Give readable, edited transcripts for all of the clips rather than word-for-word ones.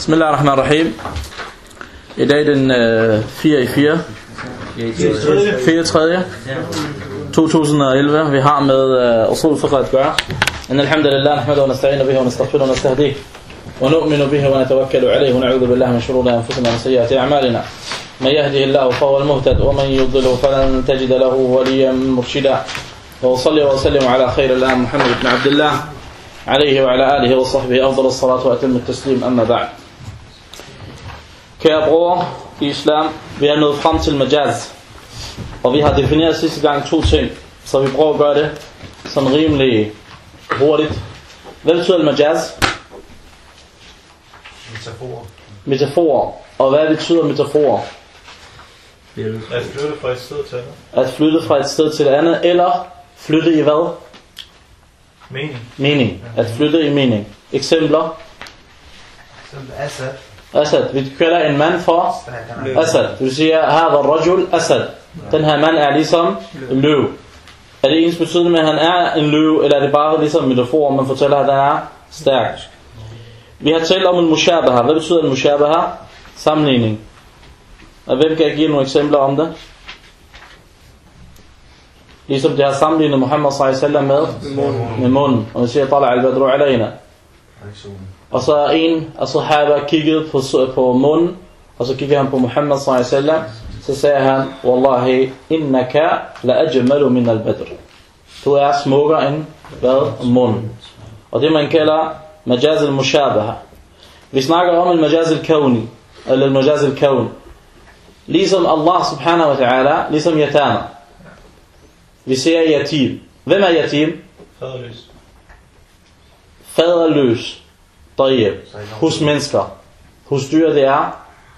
Bismillahirrahmanirrahim. I dag den 4/4/2011. Vi har med usul fiqh at gøre. Inna alhamdulillah nahmaduhu wa nasta'inu bihi wa nastaghfiruhu wa nastahdihi wa nu'minu bihi wa natawakkalu alayhi wa na'udhu billahi min shururi anfusina wa sayyiati a'malina. Man yahdihillahu fahuwa al-muhtad wa man yudlilhu falan tajida lahu waliyyan murshida. Wa salli wa sallim ala khairil anam Muhammad ibn Abdullah alayhi wa ala alihi wa sahbihi afdalus salatu wa atammu at-taslim amma ba'd. Kære bror i islam, vi er nået frem til majaz, og vi har defineret sidste gang to ting, så vi prøver at gøre det sådan rimelig hurtigt. Hvad betyder majaz? Metaforer. Og hvad betyder metaforer? At flytte fra et sted til andet. At flytte fra et sted til et andet, eller flytte i hvad? Mening. At flytte i mening. Eksempler? Asad. Vi kalder en mand for Asad. Du siger, hadha rajul Asad. Den her mand er ligesom en løv. Er det ens betydende med, at han er en løv, eller er det bare ligesom metafor, man fortæller, at den er stærk? Vi har talt om en mushabaha. Hvad betyder en mushabaha? Sammenligning. Og hvem kan jeg give nogle eksempler om det? Ligesom det har sammenlignet Muhammad sallallahu alaihi wasallam med munden. Og man siger, tala al-badru alayna. Og så er en af sahaba kigget på munden, og så kiggede han på Muhammad sallallahu alaihi wasallam. Så sagde han, wallahi innaka la ajmalu min al-badr. Du er smukkere end hvad? Munden. Og det man kalder majaz al-mushabaha. Vi snakker om al-majaz al-kawni, eller al-majaz al-kawn. Ligesom Allah subhanahu wa ta'ala, ligesom yatama. Vi siger yatim. Hvem er yatim? Faderløs. Tayyib. Hos mennesker. Hos dyr det er?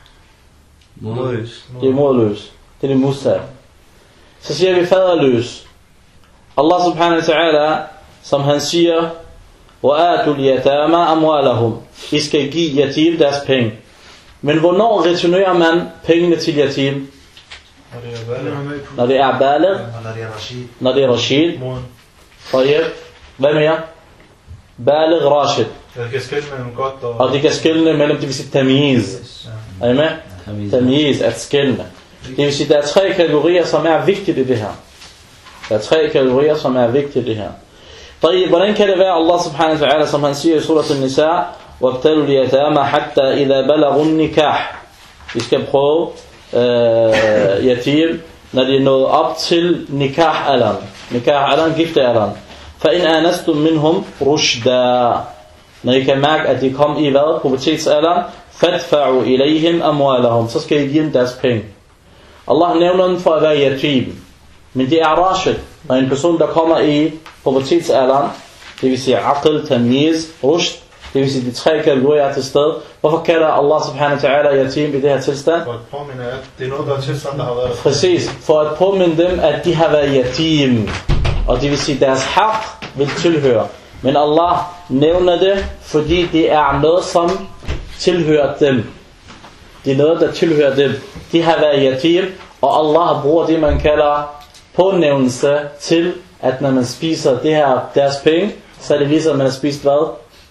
Det er moderløs. Det er det modsatte. Så siger vi faderløs. Allah subhanahu wa ta'ala, som han siger, وَآتُوا الْيَتَامَ أَمْوَالَهُمْ. I skal give yatim deres penge. Men hvornår returnerer man pengene til yatim? Når det er baligh. Når det er rashid. Tayyib. Hvad mere? Baligh rashid. Det kan skille mellem godt og det kan skille mellem, det vil sige tamyiz. Er I med? Tamyiz, at skille. Det vil sige, der er tre kategorier, som er vigtige i det her. Der er tre kategorier, som er vigtige i det her. Hvordan kan det være, Allah subhanahu wa ta'ala, som han siger i surat al-Nisa, وَابْتَلُوا الْيَتَامَ حَتَّى إِذَا بَلَغُوا النِّكَاحِ. Vi skal prøve yatim, når de er nået op til nikah-alderen. Nikah-alderen, gifte-alderen. فَإِنْ آنَسْتُمْ مِنْهُمْ رُشْدًا. Når I kan mærke, at de kom i hvad? Pubertetsalderen. فَادْفَعُوا إِلَيْهِمْ أَمْوَالَهُمْ. Så skal I give dem deres penge. Allah nævner dem for at være yatim. Men det er rashid. Når en person, der kommer i pubertetsalderen, det vil sige aql, tamyiz, rushd, det vil sige de tre kategorier til sted. Hvorfor kalder Allah subhanahu wa ta'ala yatim i det her tilstand? For at påminde, at det er noget, der er tilstand, der har været. Præcis. For at påminde dem, at de har været yatim. Og det vil sige, deres haq vil tilhøre. Men Allah nævner det, fordi det er noget, som tilhører dem. Det er noget, der tilhører dem. De har været yatim, og Allah bruger det, man kalder pånævnelse til, at når man spiser det her, deres penge, så er det ligesom, at man har spist hvad?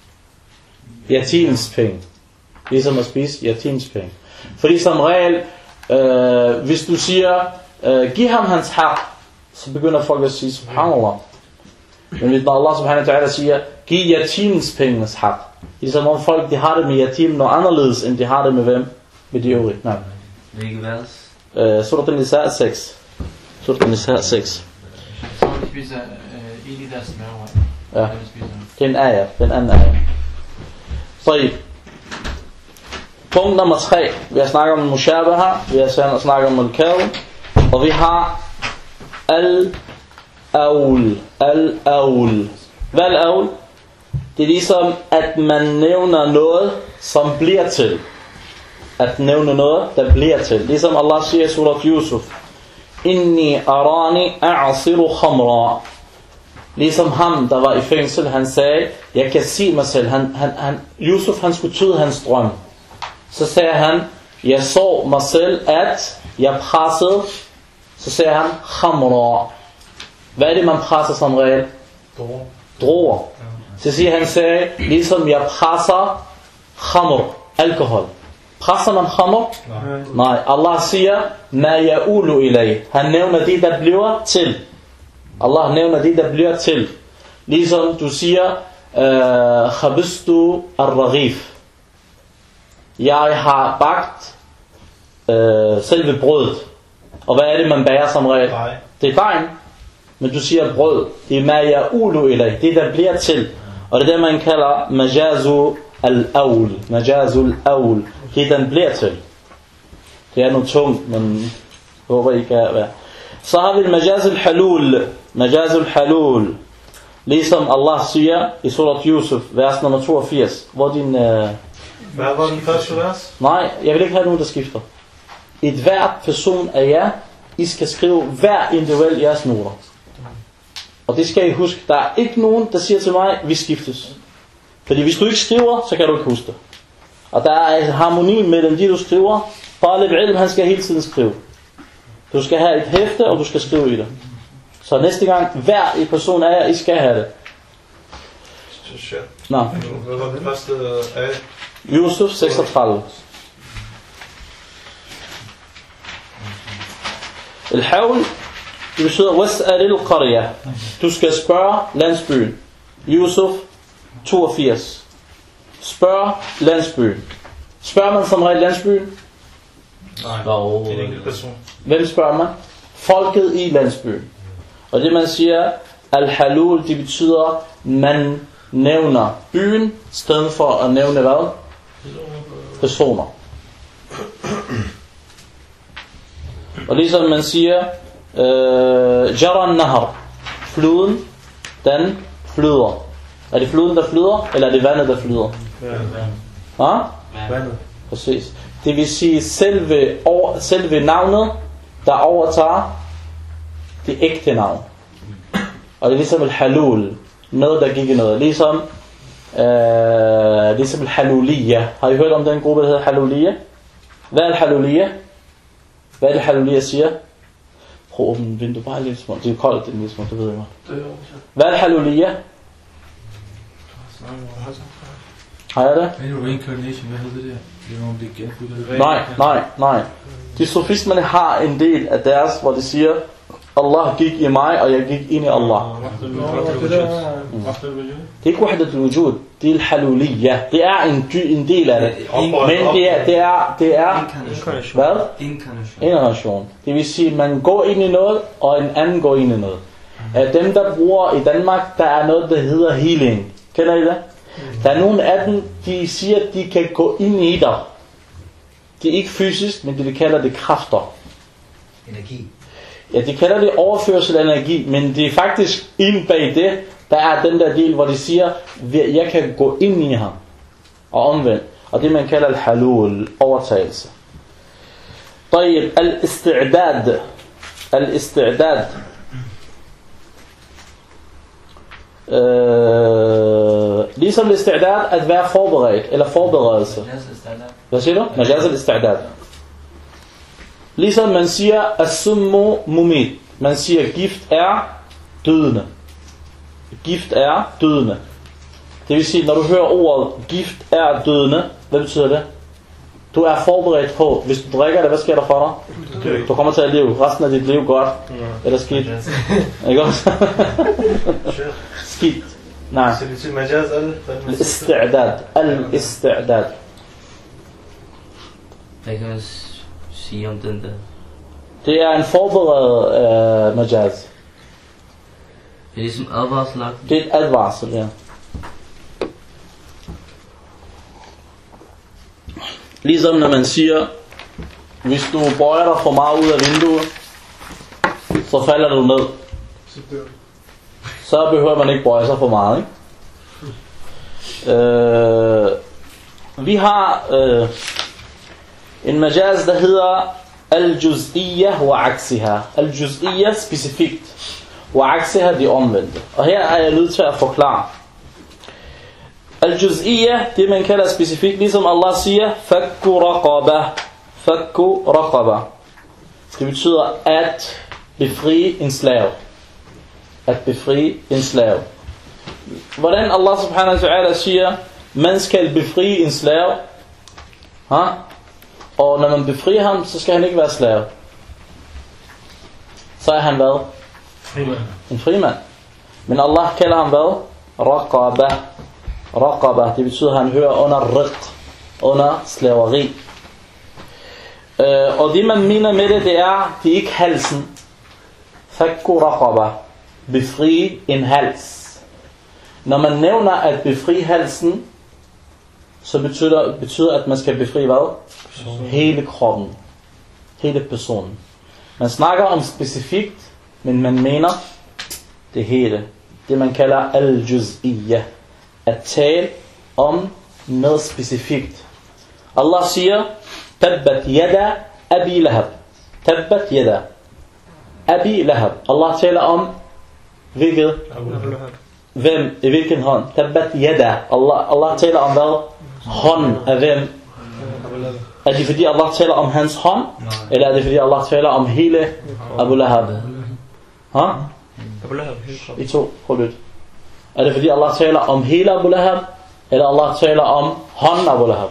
Yatims penge. Ligesom at spise yatims penge. Fordi som regel, hvis du siger, giv ham hans haq, så begynder folk at sige, subhanallah. Men når Allah subhanahu wa ta'ala siger, giv yatims pengenes haq. Ligesom om folk, de har det med yatim noget anderledes, end de har det med hvem? Med de øvrige. Nej. Hvilke vers? Surat al-Nisa 6. Surat al-Nisa 6. Så de spiser ild i deres mave. Ja. Det er en ayah. Den anden ayah. Så punkt nummer 3. Vi har snakket om mushabaha. Vi har snakket om al-kawn. Og vi har al-awl. Al-awl. Hvad er al-awl? Det er ligesom, at man nævner noget, som bliver til. At nævne noget, der bliver til. Ligesom Allah siger i surat Yusuf. Inni arani a'asiru khamra. Ligesom ham, der var i fængsel, han sagde, jeg kan se mig selv. Yusuf, han skulle tyde hans drøm. Så sagde han, jeg så mig selv, at jeg pressede. Så sagde han, khamra. Hvad er det, man presser som regel? Droger. Så siger han, sagde, ligesom jeg presser khamr. alkohol. Presser man khamr? Nej. Allah siger, ma ya'ulu ilay. Han nævner det, der bliver til. Allah nævner det, der bliver til. Ligesom du siger, khabistu ar-raghif. Jeg har bagt selve brødet. Og hvad er det, man bager som regel? Det er dejen. Men du siger brød. Det er ma ya'ulu ilay. Det, der bliver til. Og det er det, man kalder majazu al-awl. Majazu al-awl. Det, den bliver til. Det er noget tungt, men håber I kan være. Så har vi majaz al-halul. Majaz al-halul. Ligesom Allah siger i surat Yusuf, vers nummer 82. Hvor din... Hvad var den første vers? Nej, jeg vil ikke have nogen, der skifter. Et hvert person af jer, I skal skrive hver individuel jeres noter. Og det skal I huske. Der er ikke nogen, der siger til mig, vi skiftes. Fordi hvis du ikke skriver, så kan du ikke huske det. Og der er harmoni mellem de, du skriver. Talib ilm, han skal hele tiden skrive. Du skal have et hæfte, og du skal skrive i det. Så næste gang, hver en person af jer, I skal have det. Nå. Hvad var den første af? Yusuf 36. Al-hawl, det betyder was'al al-qarya. Du skal spørge landsbyen. Yusuf 82. Spørg landsbyen. Spørger man som regel landsbyen? Nej, det er en enkelt person. Hvem spørger man? Folket i landsbyen. Og det man siger, al-halul, det betyder, man nævner byen, stedet for at nævne hvad? Personer. Og ligesom man siger, jaran nahar, floden, den flyder. Er det floden, der flyder, eller er det vandet, der flyder? Vandet. Præcis. Det vil sige, selve navnet, der overtager det ægte navn. Og det er ligesom al-halul, noget der gik i noget. Ligesom al-haluliyya. Har I hørt om den gruppe, der hedder haluliyya? Hvad er al-haluliyya? Hvad er det haluliyya siger? Prøv at åbne vinduet bare lidt små. Det er koldt, det er lidt små, det ved jeg godt. Hvad er al-haluliyya? Har jeg det? Reincarnation, hvad hedder det der? Det er, om det genfødt. Nej. De sofisterne har en del af deres, hvor de siger, Allah gik i mig, og jeg gik ind i Allah. Det er ikke wahdat al-wujud, det er al-haluliyya. Det er en del af det. Men det er hvad? Inkarnation. Det vil sige, at man går ind i noget, og en anden går ind i noget. Dem, der bruger i Danmark, der er noget, der hedder healing. Kender I det? Der er nogle af dem, de siger, at de kan gå ind i dig. Det er ikke fysisk, men de kalder det kræfter. Energi. Ja, de kalder det overførsel af energi, men det er faktisk ind bag det, der er den der del, hvor de siger, jeg kan gå ind i ham, og omvendt. Og det man kalder al-halul, overtagelse. طيب, al-isti'dad. Al-isti'dad. Ligesom al-isti'dad, at være forberedt, eller forberedelse. Hvad siger du? Majaz al-isti'dad. Ligesom man siger, as-summu mumit. Man siger, gift er dødende. Gift er dødende. Det vil sige, når du hører ordet, gift er dødende, hvad betyder det? Du er forberedt på, hvis du drikker det, hvad sker der for dig? Du kommer til at leve resten af dit liv godt. Eller skidt. Ikke også? Skidt. Nej. Al-isti'dad. Al-isti'dad. Hvad kan man sige om den der? Det er en forberedt majaz. Det er ligesom advarsel. Det er et advarsel, ja. Ligesom når man siger, hvis du bøjer dig for meget ud af vinduet, så falder du ned. Så behøver man ikke bøje sig for meget, ikke? Vi har en majaz, der hedder al-juz'iyya wa aksiha. Al-juz'iyya specifikt, wa aksiha de omvendte. Og her er jeg nødt til at forklare. Al-juz'iyya, det man kalder specifikt, ligesom Allah siger, fakku raqaba. Fakku raqaba. Det betyder at befri en slave. At befri en slave. Hvordan Allah subhanahu wa ta'ala siger, man skal befri en slave, Og når man befrier ham, så skal han ikke være slave. Så er han hvad? En frimand. Men Allah kalder ham hvad? Raqaba. Raqaba, det betyder at han hører under riq, under slaveri. Og det man mener med det, det er ikke halsen. Fakku raqaba, befri en hals. Når man nævner at befri halsen, så betyder at man skal befri hvad? Hele kroppen, hele personen. Man snakker om specifikt, men man mener det hele. Det man kalder al-juz'iyya, at tale om noget specifikt. Allah siger tabbat yada abi lahab. Tabbat yada abi lahab. Allah taler om hvilket? Hvem? I hvilken hånd? Tabbat yada. Allah taler om hvad? Hånd af hvem? Er det fordi Allah taler om hans hånd? Eller er det fordi Allah taler om hele Abu Lahab? Abu Lahab, hele kroppen. I to, prøv lidt. Er det fordi Allah taler om hele Abu Lahab? Eller Allah taler om hånden Abu Lahab?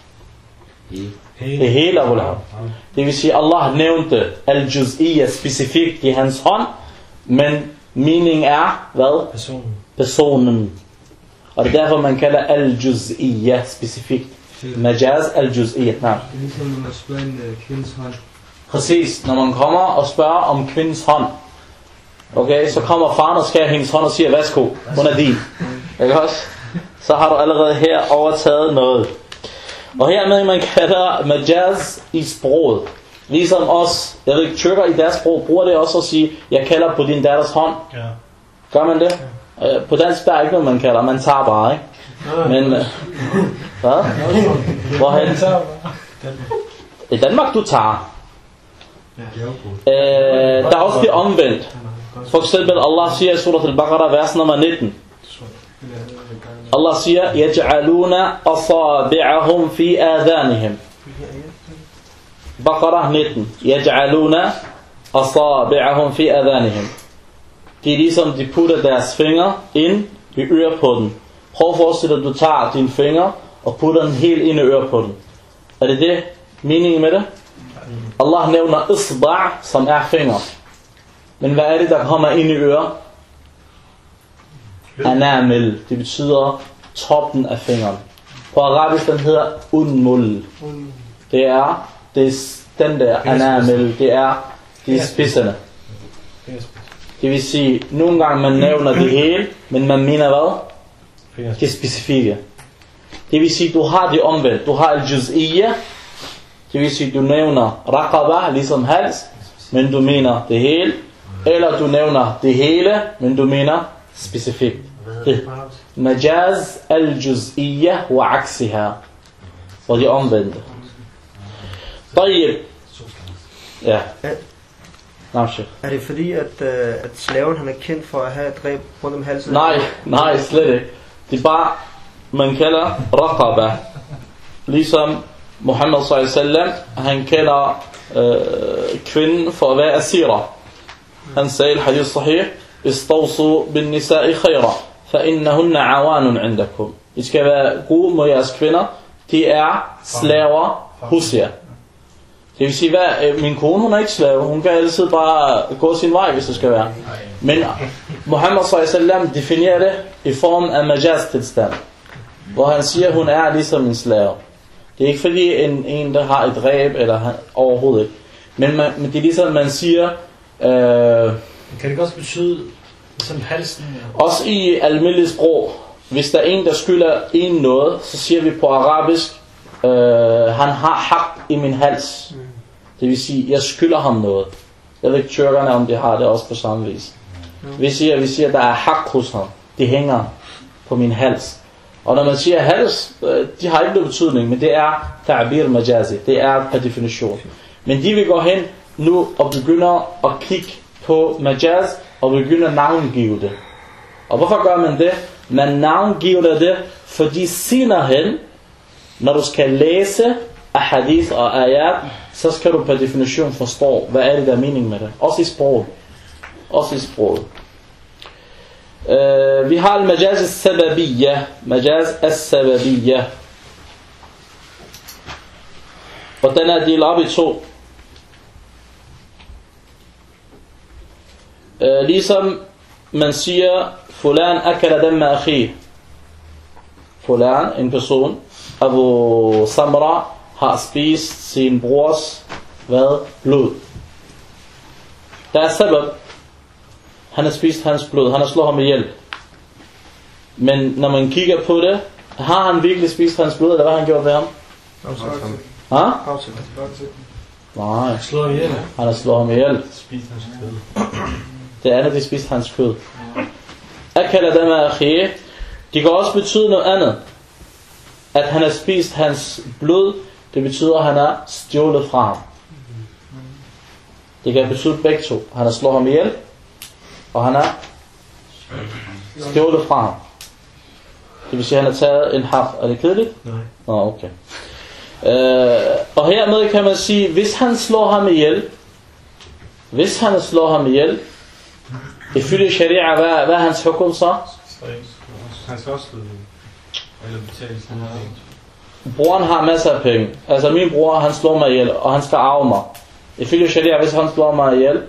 Det hele Abu Lahab. Det vil sige Allah nævnte al-juz'iyya specifikt i hans hånd, men meningen er hvad? Personen. Og det er derfor man kalder al-juz'iyya specifikt. Majaz al-juz'iyya. Nej. Det er ligesom når man spørger en kvindes hånd. Præcis, når man kommer og spørger om kvindens hånd. Okay, så kommer faren og skærer hendes hånd og siger, værsgo, hun er din. Ikke også? Så har du allerede her overtaget noget. Og hermed man kalder majaz i sproget. Ligesom os, jeg ved, tyrker i deres sprog, bruger det også at sige, jeg kalder på din datters hånd. Ja. Gør man det? På dansk der er ikke noget man kalder, man tager bare, ikke? Men, hvad? Hvorhen? I Danmark du tager. Der er også det omvendt. For eksempel Allah siger i surat al-Baqarah, vers nummer 19. Allah siger, yaj'aluna asabi'ahum fi adhanihim. Baqarah 19. Yaj'aluna asabi'ahum fi adhanihim. Det er ligesom de putter deres fingre ind i ørepotten. Prøv at forestille dig, at du tager dine fingre og putter den helt ind i ørepotten. Er det meningen med det? Allah nævner isba' som er fingre. Men hvad er det der kommer ind i øret? Anamil. Det betyder toppen af fingeren. På arabisk den hedder unmul. Det er den der anamil. Det er spidserne. Det vil sige, nogle gange man nævner det hele, men man mener hvad? Det specifikke. Det vil sige, du har det omvendt. Du har al-juz'iyya. Det vil sige, du nævner raqaba, ligesom hals, men du mener det hele. Eller du nævner det hele, men du mener specifikt. Majaz al-juz'iyya wa aksiha. Og det omvendte. Tayyib. Ja. Er det fordi, at slaven han er kendt for at have et dræb rundt om halsen? Nej, slet ikke. Det er bare, man kalder raqaba. Ligesom Muhammad sallallahu alaihi wasallam, han kalder kvinden for at være asira. Han sagde i hadith sahih, istawsu bin nisa'i khayra, fa innahunna awanun indakum. I skal være gode mod jeres kvinder, de er slaver hos jer. Det vil sige, min kone hun er ikke slave, hun kan altid bare gå sin vej, hvis det skal være. Men Muhammad sallallahu alaihi wasallam definerer det i form af majaz tilstand, hvor han siger, hun er ligesom en slave. Det er ikke fordi en der har et ræb eller overhovedet ikke. Men det er ligesom man siger. Kan det også betyde som halsen? Også i almindeligt sprog. Hvis der er en der skylder en noget, så siger vi på arabisk, han har hak i min hals. Det vil sige, jeg skylder ham noget. Jeg ved ikke tyrkerne om de har det også på samme vis. Vi siger der er hak hos ham. Det hænger på min hals. Og når man siger hals, de har ikke noget betydning, men det er ta'bir majazi. Det er per definition. Men de vil gå hen nu og begynder at kigge på majaz og begynder at navngive det. Og hvorfor gør man det? Man navngiver det, fordi senere hen, når du skal læse ahadith og ayat, så skal du per definition forstå, hvad er det der er mening med det. Også i sproget. Vi har al-majaz al-sababiyya. Majaz al-sababiyya. Og den er delt op i 2. Ligesom man siger, fulan akala damma akhi. Fulan, en person, Abu Samra, har spist sin brors blod. Der er sabab. Han har spist hans blod. Han har slået ham ihjel. Men når man kigger på det, har han virkelig spist hans blod, eller hvad har han gjort ved ham? Nej. Slå ham ihjel. Han har slået ham ihjel. Spis hans kød. Det andet, de spiste hans kød. Akala damma akhi. Det kan også betyde noget andet. At han har spist hans blod, det betyder, at han har stjålet fra ham. Det kan betyde begge to. Han har slået ham ihjel, og han har stjålet fra ham. Det vil sige, at han har taget en hak. Er det kedeligt? Nej. Nå, okay. Og hermed kan man sige, hvis han slår ham ihjel, ifølge sharia, hvad er hans hukum så? Han skal også eller betale sådan noget. Broren har masser af penge. Altså min bror, han slår mig ihjel, og han skal arve mig. Ifølge sharia, hvis han slår mig ihjel,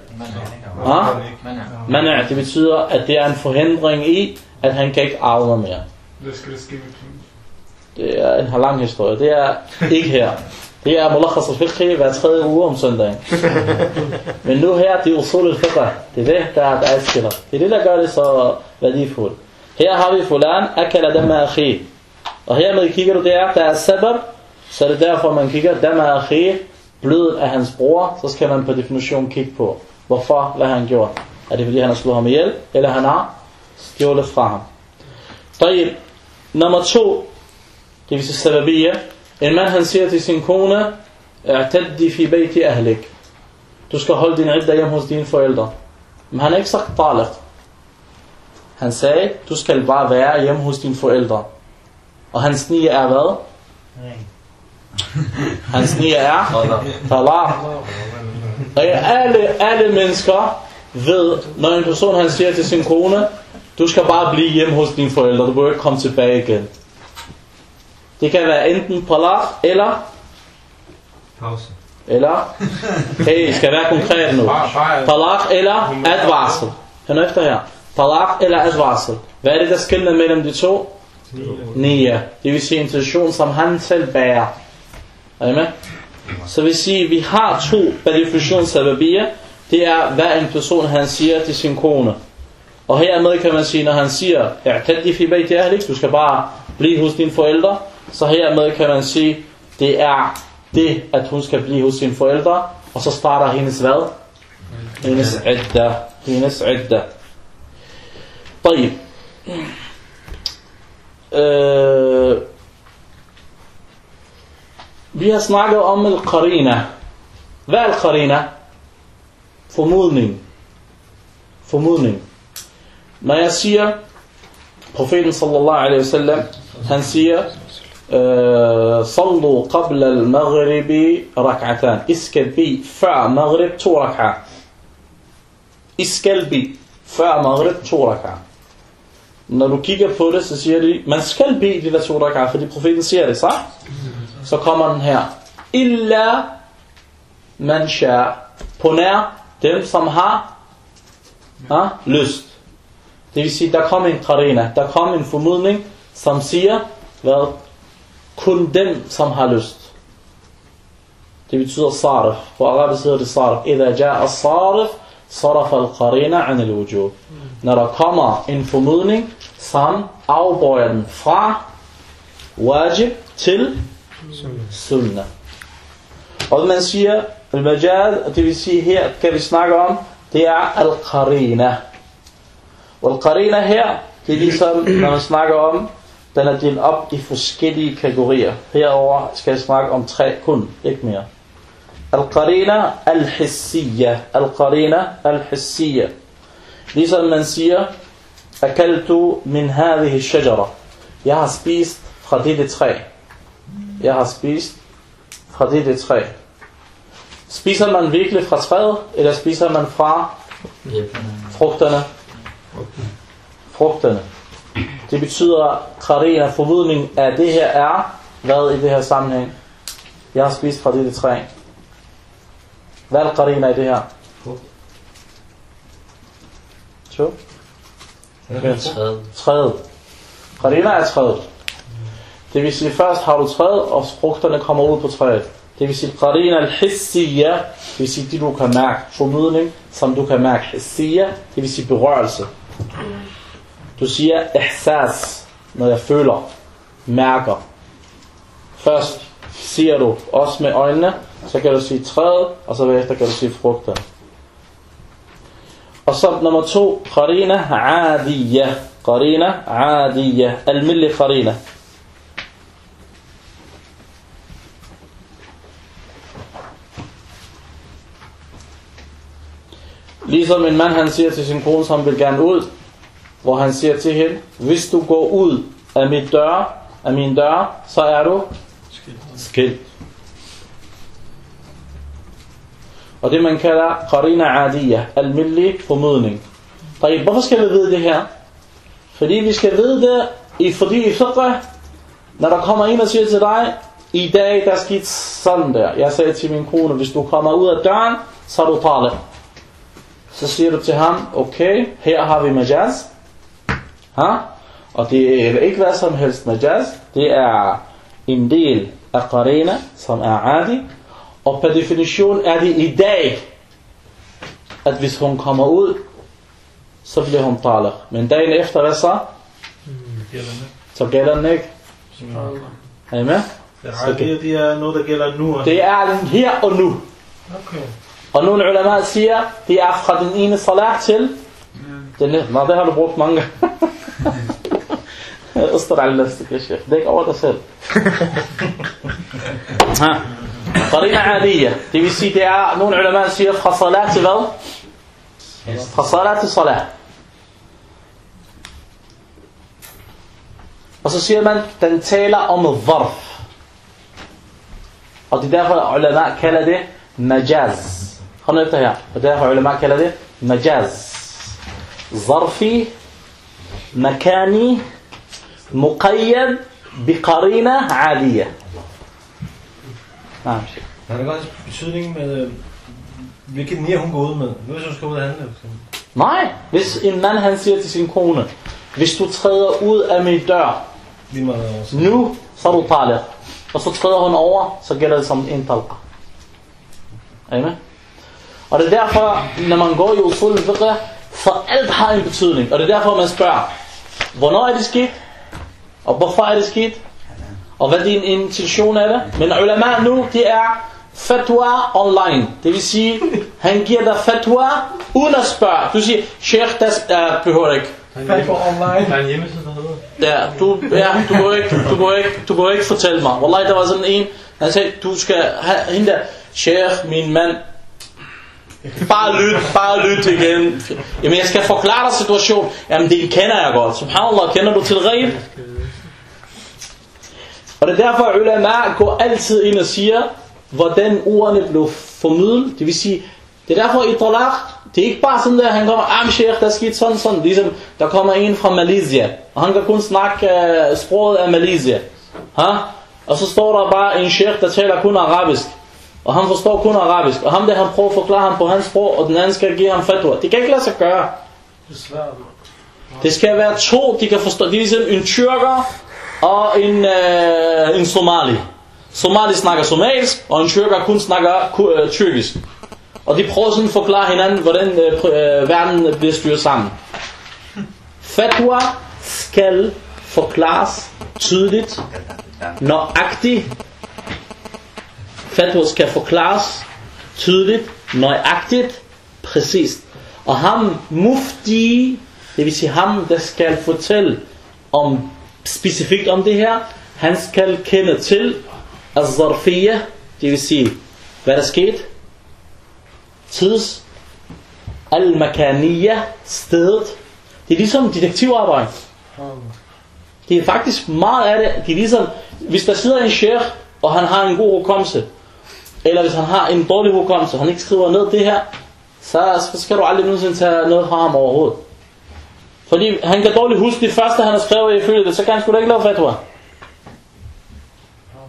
det betyder, at det er en forhindring i, at han kan ikke arve mig mere. Hvad skal det ske med penge? Det er en lang historie. Det er ikke her. Det er mulakhas al-fiqhi hver 3. uge om søndagen. Men nu her, det er usul al-fiqh. Det er det, der adskiller. Det er det, der gør det så værdifuldt. Her har vi fulan, akala damma akhi. Og hermed kigger du der er sabab, så er det derfor, man kigger damma akhi, blodet af hans bror, så skal man på definition kigge på, hvorfor, hvad han gjort. Er det fordi, han har slået ham ihjel, eller han har stjålet fra ham. Tayyib. Nummer 2, det vil sige sababiyya. En mand, han siger til sin kone, i'taddi fi bayti ahlik. Du skal holde din idda hjem hos dine forældre. Men han har ikke sagt taliq. Han sagde, du skal bare være hjemme hos dine forældre. Og hans niyya er hvad? Hans niyya er talaq. Og alle mennesker ved, når en person han siger til sin kone, du skal bare blive hjemme hos dine forældre, du bør ikke komme tilbage igen. Det kan være enten talaq eller pause. Eller hey, skal være konkret nu. Talaq eller advarsel. Hør nu efter her. Talaq eller advarsel. Hvad er det, der skiller mellem de to? Niyya. Det vil sige intention, som han selv bærer. Er I med? Så vil sige, vi har 2 definitionssababiyya. Det er, hvad en person han siger til sin kone. Og hermed kan man sige, når han siger, i'taddi fi bayti ahlik, du skal bare blive hos dine forældre. Så hermed kan man sige, det er det, at hun skal blive hos sine forældre. Og så starter hendes hvad? Hendes idda. طيب. Vi har snakket om al-qarina. Hvad er al-qarina? Formodning. Når jeg siger, profeten sallallahu alaihi wasallam, han siger, sallu qabla al-maghribi rak'atan. I skal bede før maghrib 2 rak'ah. I skal bede før maghrib 2 rak'ah. Når du kigger på det, så siger de, man skal bede de der 2 rak'ah, fordi profeten siger det, så kommer den her. Illa man sha. På nær dem, som har lyst. Det vil sige, der kom en qarina, der kom en formodning, som siger, hvad? Kun dem, som har lyst. Det betyder sarif. På arabisk hedder det sarif. Idha ja'a sarif, saraf al-qarina an al-wujub. Når der kommer en formodning, som afbøjer den fra wajib til sunnah. Og man siger, al-majaz, det vil sige her, kan vi snakke om, det er al-qarina. Og al-qarina her, det er ligesom, når man snakker om, den er delt op i forskellige kategorier. Herover skal jeg snakke om 3 kun, ikke mere. Al-qarina al-hissiyya. Al-qarina al-hissiyya. Ligesom man siger, akaltu min hadhihi shajara. Jeg har spist fra dette træ. Jeg har spist fra dette træ. Spiser man virkelig fra træet, eller spiser man fra frugterne? Frugterne. Det betyder, qarina, formodning af det her er, hvad i det her sammenhæng? Jeg har spist fra dette træ. Hvad er qarina i det her? Så? Træet. Qarina er træet. Det vil sige, først har du træet, og frugterne kommer ud på træet. Det vil sige, qarina al-hissiyya, det vil sige, det du kan mærke. Formidling, som du kan mærke. Hissiyya, det vil sige berørelse. Du siger ihsas, når jeg føler, mærker. Først siger du også med øjnene, så kan du sige træet, og så bagefter kan du sige frugter. Og så nummer 2, qarina adiyya. Qarina adiyya. Almindelig qarina. Ligesom en mand, han siger til sin kone, som vil gerne ud, hvor han siger til hende, hvis du går ud af min dør, så er du skilt. Og det man kalder qarina adiyya, almindelig formodning. Hvorfor skal vi vide det her? Fordi vi skal vide det, fordi i fiqh, når der kommer en og siger til dig, i dag der skete sådan der. Jeg sagde til min kone, hvis du kommer ud af døren, så er du talib. Så siger du til ham, okay, her har vi majaz. Og det er ikke hvad som helst majaz. Det er en del af qarina, som er adi. Og per definition er det i dag, at hvis hun kommer ud, så bliver hun talib. Men dagen efter, hvad så? Så gælder den ikke. Er I med? Det er noget, der gælder nu. Det er her og nu. Okay. Og nogle ulama siger, det er fra den ene salat til den næste. Nå, det har du brugt mange. Øster al-lastik, jeg chef. Dæk over dig selv. Qarina adiyya. Det vil sige, det er, nogle ulama siger, fra salat til hvad? Fra salat til salat. Og så siger man, den taler om zarf. Og det er derfor, ulama kalder det majaz. Kom nu efter her. Og derfor ulama kalder det majaz. Zarfi, makani, muqayyad, biqarina adiyya. Har det også betydning med, hvilket nier hun går ud med? Hvis hun skal ud og handle? Nej, hvis en mand han siger til sin kone, hvis du træder ud af min dør, nu så er du talib. Og så træder hun over, så gælder det som en talqa. Er I med? Og det er derfor, når man går i usul al-fiqh, for alt har en betydning. Og det er derfor, man spørger, hvornår er det sket? Og hvorfor er det sket? Og hvad din intention er det? Men ulama nu, det er fatwa online. Det vil sige, han giver dig fatwa uden at spørge. Du siger, sheikh, der behøver ikke. Fatwa online. Der er en hjemmeside, der hedder. Du kan ikke fortælle mig. Wallahi, der var sådan en, han sagde, du skal have hende der, sheikh, min mand, bare lyt igen. Jamen, jeg skal forklare dig situationen. Jamen, det kender jeg godt. Subhanallah, kender du til regel? Og det er derfor, ulama går altid ind og siger, hvordan ordene blev formidlet. Det vil sige, det er derfor i talaq, det er ikke bare sådan der, han kommer, sheikh, der skete sådan. Ligesom, der kommer en fra Malaysia, og han kan kun snakke sproget af Malaysia. Og så står der bare en sheikh, der taler kun arabisk. Og han forstår kun arabisk. Og ham der, han prøver at forklare ham på hans sprog, og den anden skal give ham fatwa. Det kan ikke lade sig gøre. Det skal være to, de kan forstå. Det er ligesom en tyrker og en somali. Somali snakker somalisk, og en tyrker kun snakker tyrkisk. Og de prøver sådan at forklare hinanden, hvordan verden bliver styret sammen. Fatwa skal forklares tydeligt, nøjagtigt. Fatwa skal forklares tydeligt, nøjagtigt, præcist. Og ham mufti, det vil sige ham, der skal fortælle om specifikt om det her, han skal kende til az-zarfiyya, det vil sige, hvad der skete, tids, al-makaniyya, stedet. Det er ligesom detektivarbejde. Det er faktisk meget af det. Det er ligesom, hvis der sidder en sheikh, og han har en god hukommelse, eller hvis han har en dårlig hukommelse, og han ikke skriver ned det her, så skal du aldrig nogensinde tage noget fra ham overhovedet. Fordi han kan dårligt huske det første, han har skrevet ifølge det, så kan han sgu da ikke lave fatwa.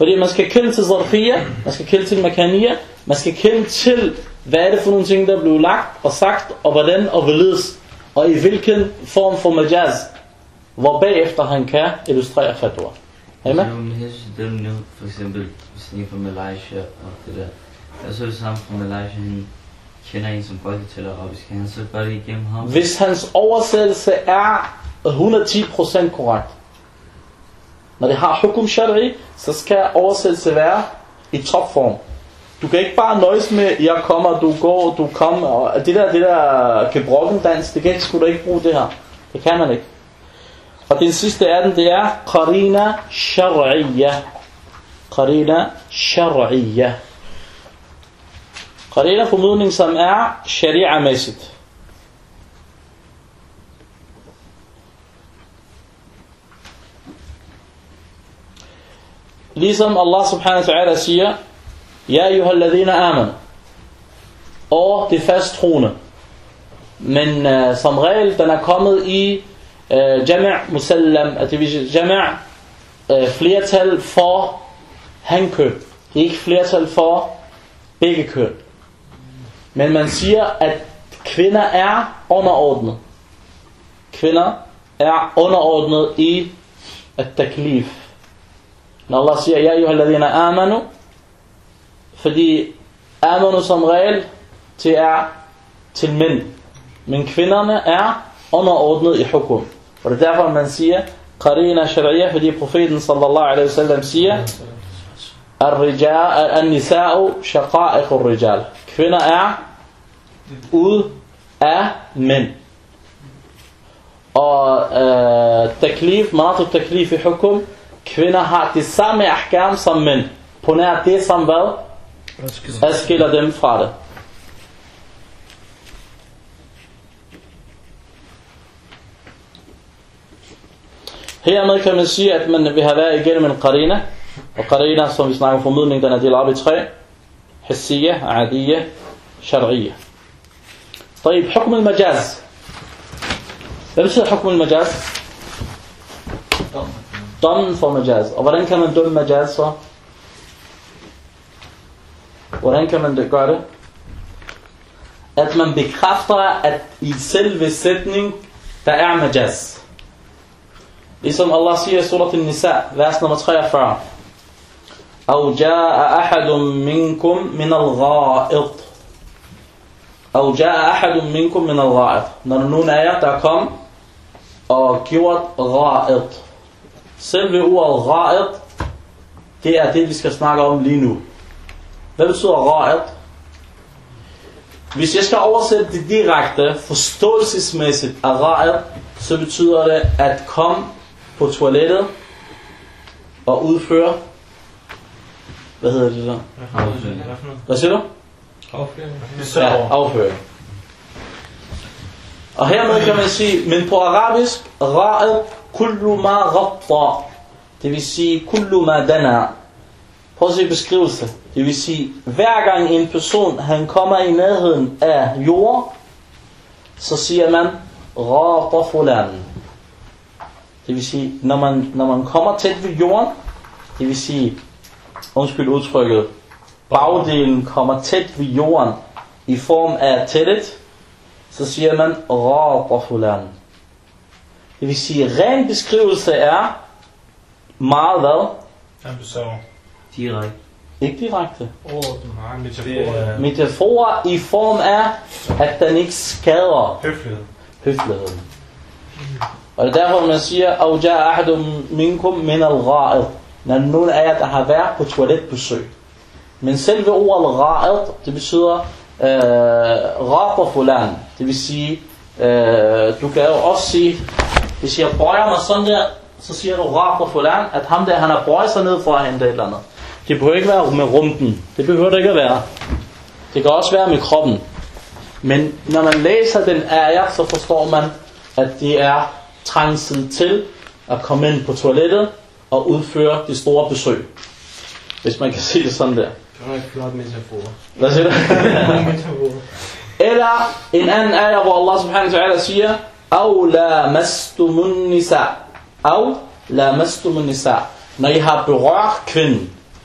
Fordi man skal kende til zarfiyya, man skal kende til makaniyya, man skal kende til, hvad er det for nogle ting, der blev lagt og sagt, og hvordan og hvorledes, og i hvilken form for majaz, hvor bagefter han kan illustrere fatwa. Er I med? Med hensyn til det nu, for eksempel, hvis en fra Malaysia og det der, og så er det samme fra Malaysia, han kender en, som godt kan tale arabisk, kan han så gøre det igennem ham? Hvis hans oversættelse er 110% korrekt, når det har hukum shari, så skal oversættelse være i topform. Du kan ikke bare nøjes med, jeg kommer, du går, du kommer, og det der gebrokkendans, det kan sgu da ikke bruge det her. Det kan man ikke. Og den sidste af den, det er qarina shar'iyya. Qarina shar'iyya. Qarina formodning, som er sharia-mæssigt. Ligesom Allah subhanahu wa ta'ala siger, ja ayyuhalladhina amanu, og det fasttroende. Men som regel, den er kommet i jama' musallam, at det vil sige jama' flertal for hankøn. Det er ikke flertal for begge køn. Men man siger, at kvinder er underordnet. Kvinder er underordnet i at-taklif. Når Allah siger, ja ayyuhalladhina amanu, fordi amanu som regel, det er til mænd. Men kvinderne er underordnet i hukum. Og det er derfor, man siger, qarina shar'iyya, fordi profeten sallallahu alaihi wasallam siger, Al-nisa'u shaqa'iqur rijal. Kvinder er ud af mænd. Og taklif, manatu taklif i hukum, kvinder har det samme ahkam som mænd. På nær det som hvad? Adskiller dem fra det. Hermed kan man sige, at man vil have været igennem en qarina. Og qarina, som vi snakker om formidling, den er delt op i 3. Hissiyya, adiyya, shar'iyya. طيب, hukm al-majaz. Hvad betyder hukm al-majaz? Dommen for majaz. Og hvordan kan man dømme majaz så? Hvordan kan man gøre det? At man bekræfter, at i selve sætning, der er majaz. Ligesom Allah siger i surat al-Nisa, vers nummer 43. أو جاء أحد منكم من الغائط. أو جاء أحد منكم من الغائط. Når nogen af jer, der kom og gjort غائط. Selve ordet غائط, det er det, vi skal snakke om lige nu. Hvad betyder غائط? Hvis jeg skal oversætte det direkte, forståelsesmæssigt af غائط, så betyder det at komme på toilettet og udføre. Hvad hedder det så? Hvad siger du? Afføring. Ja, afføring. Og hermed kan man sige, men på arabisk, ra'id kullu ma ghatta. Det vil sige, kullu ma dana. Prøv at se beskrivelse. Det vil sige, hver gang en person, han kommer i nærheden af jord, så siger man, rata fulan. Det vil sige, når man kommer tæt ved jorden, det vil sige, undskyld udtrykket, bagdelen kommer tæt ved jorden i form af tættet, så siger man rata fulan. Det vil sige, ren beskrivelse er meget hvad? Direkte. Ikke direkte. Metaforer i form af, at den ikke skader høfligheden. Og det er derfor, man siger, أَوْ جَاءَ أَحَدٌ مِنْكُمْ مِنَ الْغَائِطِ. Når nogen af jer, der har været på toiletbesøg. Men selve ordet غَائِط, det betyder غَاطَ fulan. Det vil sige, du kan jo også sige, hvis jeg bøjer mig sådan der, så siger du غَاطَ fulan, at ham der, han har bøjet sig ned for at hente et eller andet. Det behøver ikke være med rumpen. Det behøver det ikke at være. Det kan også være med kroppen. Men når man læser den ayat, så forstår man, at det er trængsel til at komme ind på toilettet og udføre de store besøg. Hvis man kan sige det sådan der. Det var en flot metafor. Hvad siger du? Eller en anden ayat, hvor Allah subhanahu wa ta'ala siger, أَوْ لَامَسْتُمُ النِّسَاء. Når I har berørt kvinden.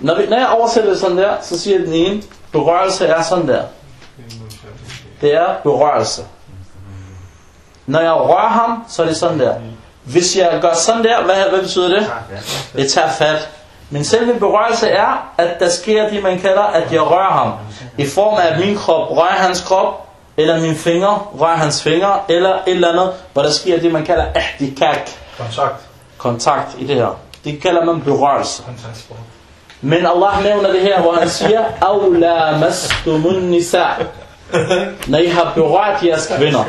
Når jeg oversætter det sådan der, så siger den ene, berørelse er sådan der. Det er berørelse. Når jeg rører ham, så er det sådan der. Hvis jeg gør sådan der, hvad betyder det? Det tager fat. Men selve berørelse er, at der sker det, man kalder, at jeg rører ham. I form af, at min krop rører hans krop, eller min finger rører hans finger, eller et eller andet, hvor der sker det, man kalder ihdikak. Kontakt i det her. Det kalder man berørelse. Men Allah nævner det her, hvor han siger, aw lamastumun nisa. Når I har berørt jeres kvinder.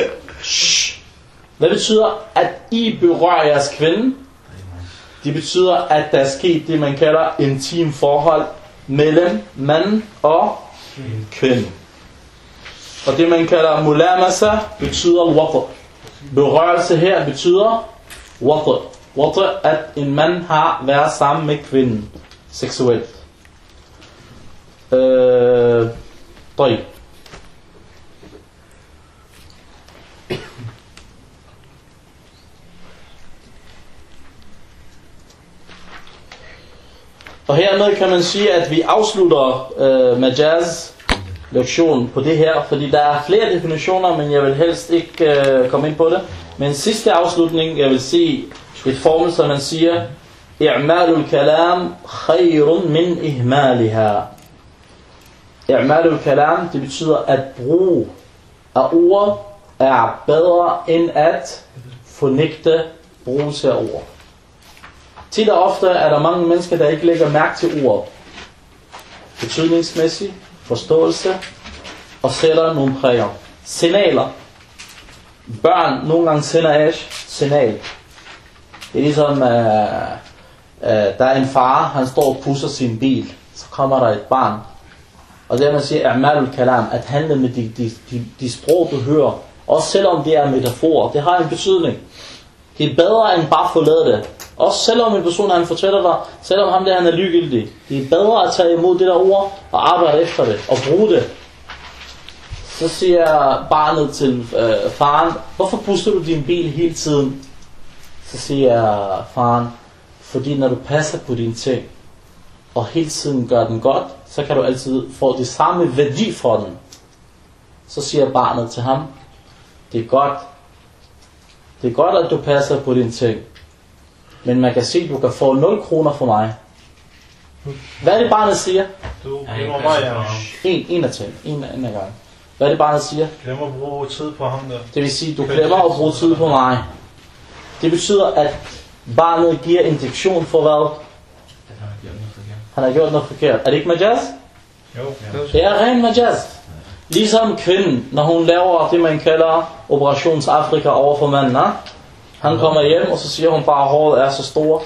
Hvad betyder, at I berører jeres kvinde? Det betyder, at der er sket det, man kalder intim forhold mellem mand og kvinde. Og det, man kalder mulamasa, betyder wata. Berørelse her betyder wata. Wata, at en mand har været sammen med kvinden seksuelt. طيب. Og hermed kan man sige, at vi afslutter majaz lektionen på det her, fordi der er flere definitioner, men jeg vil helst ikke komme ind på det. Men sidste afslutning, jeg vil sige et formel, som man siger, i'malul kalam khayrun min ihmaliha. I'malul kalam, det betyder at bruge af ord er bedre end at fornægte brugelse af ord. Tit og ofte er der mange mennesker, der ikke lægger mærke til ord. Betydningsmæssig forståelse og sætter nogle præger. Signaler. Børn nogle gange sender signal. Det er ligesom, der er en far, han står og pusser sin bil. Så kommer der et barn. Og det er, man siger, i'malul kalam, at handle med de sprog, du hører. Også selvom det er metaforer. Det har en betydning. Det er bedre end bare forlade det. Også selvom en person, han fortæller dig, selvom ham der, han er ligegyldig. Det er bedre at tage imod det der ord og arbejde efter det og bruge det. Så siger barnet til faren, hvorfor pusser du din bil hele tiden? Så siger faren, fordi når du passer på dine ting og hele tiden gør den godt, så kan du altid få det samme værdi for den. Så siger barnet til ham, det er godt. Det er godt, at du passer på dine ting. Men man kan se, at du kan få 0 kroner for mig. Hvad er det, barnet siger? Du glemmer mig, En af ting. En af gang. Hvad er det, barnet siger? Glemmer at bruge tid på ham der. Det vil sige, du glemmer at bruge tid på mig. Det betyder, at barnet giver indikation for hvad? Han har gjort noget forkert. Er det ikke majaz? Jo. Det er ren majaz. Ligesom kvinden, når hun laver det, man kalder operations Afrika over for manden. Han kommer hjem, og så siger hun bare, at håret er så stor.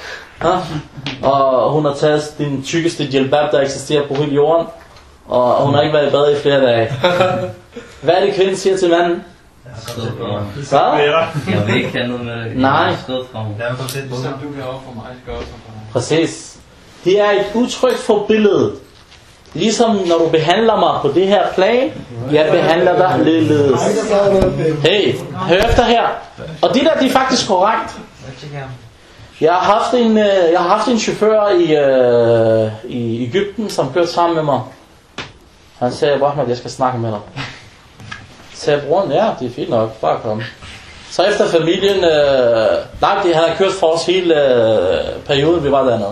Og hun har taget den tykkeste jilbab, der eksisterer på hele jorden. Og hun har ikke været i bad i flere dage. Hvad er det, kvinden siger til manden? Hvad? Jeg vil ikke have noget med det. Nej. Som du gør over for mig, skal også for mig. Præcis. Det er et udtryk for billedet. Ligesom når du behandler mig på det her plan, jeg behandler dig ligeledes. Hey, hør efter her. Og det der, det er faktisk korrekt. Jeg har haft en chauffør i Egypten, som kørte sammen med mig. Han sagde, Ahmed, jeg skal snakke med dig. Så sagde broren, ja, det er fint nok, bare kom. Så efter familien, han har kørt for os hele perioden, vi var dernede.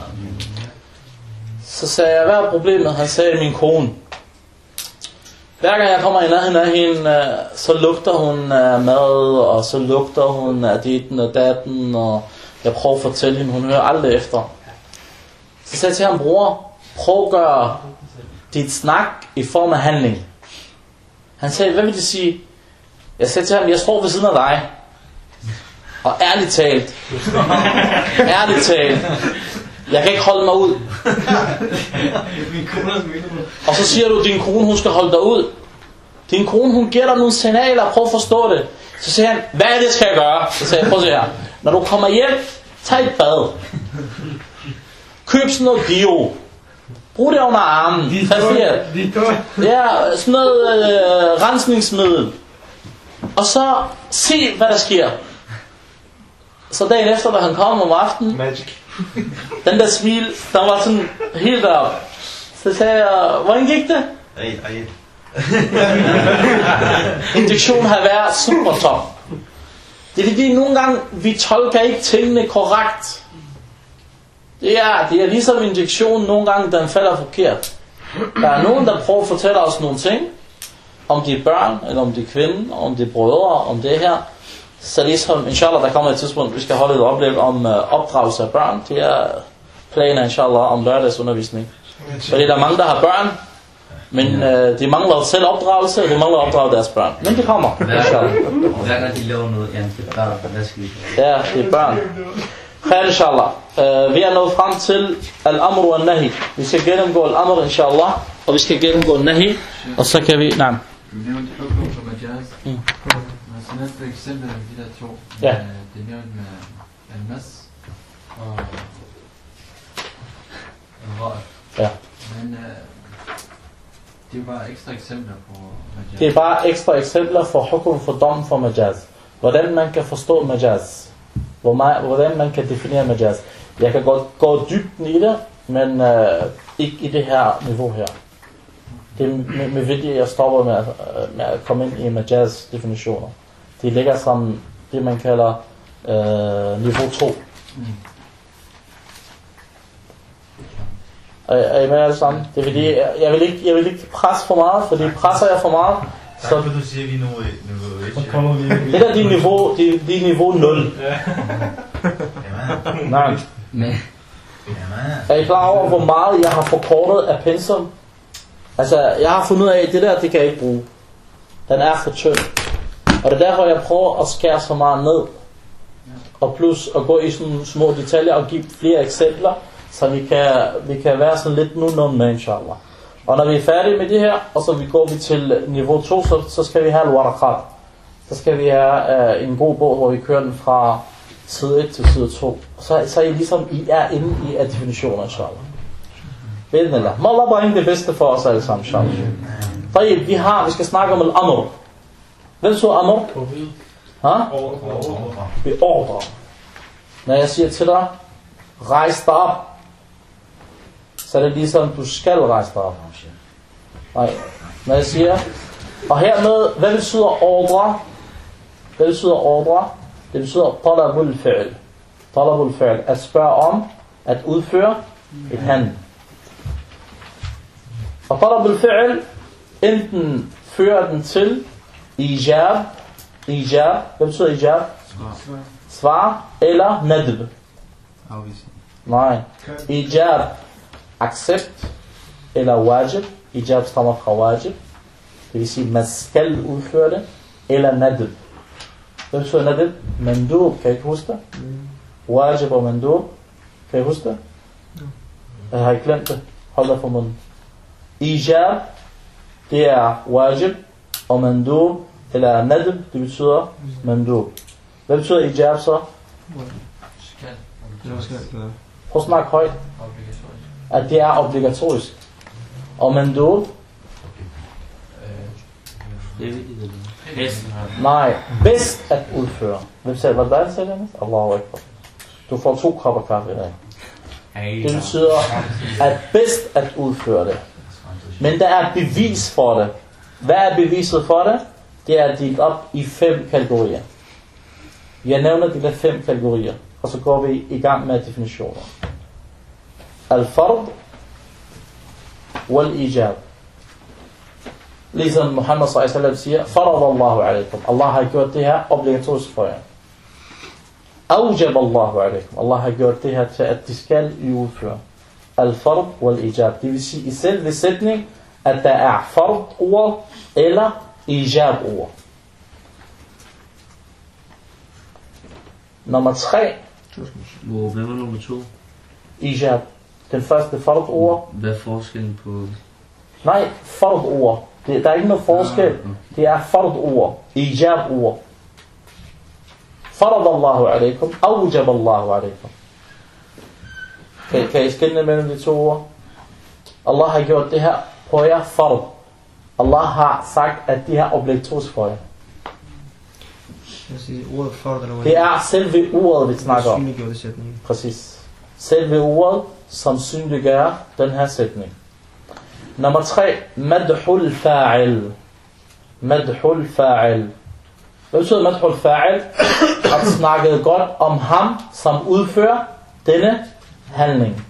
Så sagde jeg, hvad er problemet? Han sagde, min kone. Hver gang jeg kommer i nærheden af hende, så lugter hun mad, og så lugter hun af ditten og datten, og jeg prøver at fortælle hende, hun hører aldrig efter. Så sagde jeg til ham, bror, prøv at gøre dit snak i form af handling. Han sagde, hvad vil det sige? Jeg sagde til ham, jeg står ved siden af dig. Og ærligt talt, jeg kan ikke holde mig ud. Og så siger du, din kone, hun skal holde dig ud. Din kone, hun giver dig nogle signaler, prøv at forstå det. Så siger han, hvad er det, skal jeg gøre? Så siger jeg, prøv at se her. Når du kommer hjem, tag et bad. Køb sådan noget dio. Brug det under armen. Ja, sådan noget rensningsmiddel. Og så se, hvad der sker. Så dagen efter, da han kom om aftenen, Den der smil, der var sådan helt deroppe. Så sagde jeg, hvordan gik det? Injektionen har været super top. Det er fordi nogle gange vi tolker ikke tingene korrekt. Det er ligesom injektionen nogle gange den falder forkert. Der er nogen der prøver at fortælle os nogle ting om de børn, eller om de kvinder, om de brødre, om det her. Så ligesom inshallah der kommer et tidspunkt vi skal holde et oplæg om opdragelse af børn. Det er planer inshallah om lørdagsundervisning. Fordi der er mange der har børn, men de mangler selv opdragelse, og de mangler at opdrage deres børn. Men det kommer, inshallah. Hver gang de laver noget, jamen det er børn, hvad skal vi? Ja, det er børn. Khair inshallah. Vi er nået frem til al-amr og al-nahi. Vi skal gennemgå al-amr inshallah, og vi skal gennemgå al-nahi, og så kan vi... Nej. Du nævnte hukum for majaz. Så næste eksempel af de der to. Ja. Det nævnt med al-mas og al-ra'at. Ja. Men det er jo bare ekstra eksempler på majaz. Det er bare ekstra eksempler for hukum for dom for majaz. Hvordan man kan forstå majaz. Hvordan man kan definere majaz. Jeg kan godt gå dybden i det, men ikke i det her niveau her. Det er med vigtigt, at jeg stopper med at komme ind i majaz definitioner. Det ligger som det man kalder niveau 2. Er I med alle sammen? Det er fordi, jeg vil ikke presse for meget, fordi presser jeg for meget, så Tak for du siger, vi er niveau 1. det der det er niveau 0. Nej. Er I klar over, hvor meget jeg har forkortet af pensum? Altså, jeg har fundet ud af, at det der, det kan jeg ikke bruge. Den er for tynd. Og det er derfor, jeg prøver at skære så meget ned. Og plus at gå i sådan små detaljer og give flere eksempler, så vi kan være sådan lidt nu med, inshallah. Og når vi er færdige med det her, og så går vi til niveau 2, så skal vi have al-waraqat. Så skal vi have en god bog, hvor vi kører den fra side 1 til side 2. Så er I ligesom, I er inde i definitioner, inshallah. Bidnillah. Må Allah bringe det bedste for os alle sammen, inshallah. Vi skal snakke om al-amr. Hvem så amr? Beordre. Når jeg siger til dig, rejs dig op, så er det ligesom, du skal rejse dig op. Nej. Når jeg siger, og hermed, hvad betyder ordre? Hvad betyder ordre? Det betyder talabul fi'l. Talabul fi'l. At spørge om, at udføre et handling. Og talabul fi'l, enten fører den til ijab. Hvad betyder ijab? Svar. Eller nadb. Nej. Ijab, accept. Eller wajib. Ijab stammer fra wajib. Det vil sige, man skal udføre det. Eller nadb. Hvad betyder nadb? Mandub, kan I ikke huske det? Wajib og mandub. Kan I huske det? Jeg har ikke glemt det. Hold dig for munden. Ijab, det er wajib. Og mandub, eller nadb, det betyder mandub. Hvad betyder ijab så? Prøv at snakke højt. At det er obligatorisk. Og mandub? Nej, bedst at udføre. Hvad sagde du? Hvad der sagde det? Allahu Akbar. Du får 2 kopper kaffe i dag. Det betyder at bedst at udføre det. Men der er bevis for det. Hvad er beviset for det? Det er delt op i 5 kategorier. Jeg nævner de der 5 kategorier, og så går vi i gang med definitioner. Al-fard wal-ijab. Ligesom Muhammad sallallahu alaihi wasallam siger, faradallahu alaikum. Allah har gjort det her obligatorisk for jer. Awjab Allahu alaikum. Allah har gjort det her til, at de skal udføre. Al-fard wal-ijab. Det vil sige i selve sætning, at der er fard-ord eller ijab-ord. Nummer 3. Hvad var nummer 2? Ijab. Den første fard-ord. Hvad er forskellen på... Nej, fard-ord. Der er ikke noget forskel. Det er fard-ord. Ijab-ord. Faradallahu alaikum. Awjab Allahu alaikum. Kan I skelne mellem de 2 ord? Allah har gjort det her på jer fard. Allah har sagt, at det her er obligatorisk for jer. Ordet fard, eller hvad? Det er selve ordet, vi snakker om. Synliggjorde sætningen. Præcis. selve ordet, som synliggør den her sætning. Nummer 3, madhul fa'il. Madhul fa'il. Hvad betyder madhul fa'il? At snakke godt om ham, som udfører denne handling.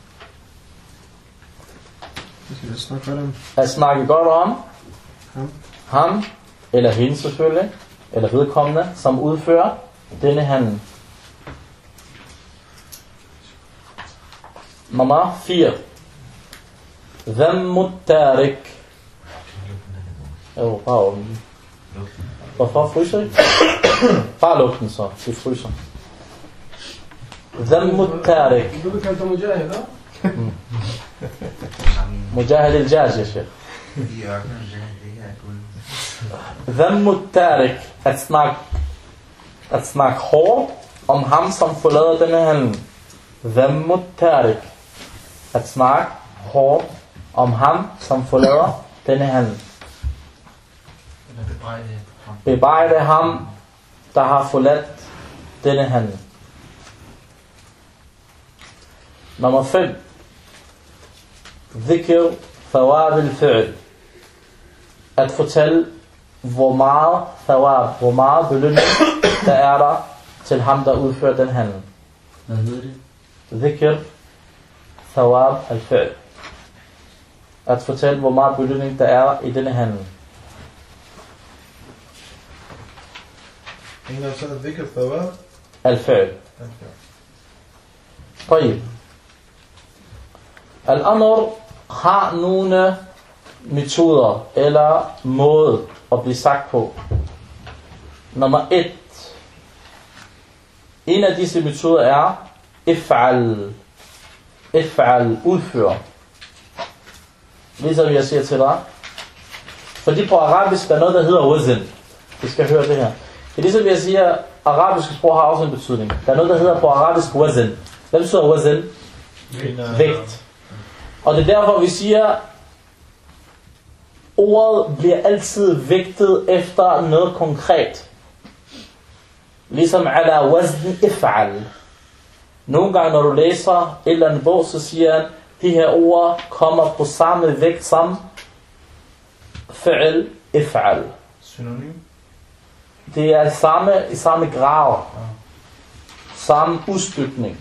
At snakke godt om ham, eller hende selvfølgelig, eller vedkommende, som udfører denne handling. Nummer 4. Dhammut tarik. Bare åbne. Hvorfor fryser I? Bare luk den så, det fryser. Dhammut tarik. Du vil kalde dig mujahid, da? Mujahid al-Jaj, ya sheikh. Dhammut tarik. At snakke hårdt om ham, som forlader denne handling. Dhammut tarik. At snakke hårdt om ham, som forlader denne handling. Bebrejde ham, der har forladt denne handling. Nummer 5. Dhikr thawab al-fi'l. At fortælle, hvor meget thawab, hvor meget belønning, der er der til ham, der udfører den handling. Hvad hedder det? Dhikr thawab al-fi'l. At fortælle, hvor meget belønning, der er i denne handling. Ingen har sagt dhikr thawab al-fi'l. طيب. Al-amr har nogle metoder eller måde at blive sagt på. Nummer 1. En af disse metoder er if'al. If'al, udfør. Ligesom jeg siger til dig. Fordi på arabisk der er noget, der hedder wazn. Vi skal høre det her. Det er ligesom jeg siger, arabiske sprog har også en betydning. Der er noget, der hedder på arabisk wazn. Hvad betyder wazn? Vægt. Og det er derfor, vi siger, ordet bliver altid vægtet efter noget konkret. Ligesom ala wazn if'al. Nogle gange, når du læser et eller andet bog, så siger han, de her ord kommer på samme vægt som fi'l if'al. Synonym? Det er i samme grad. Samme udstykning.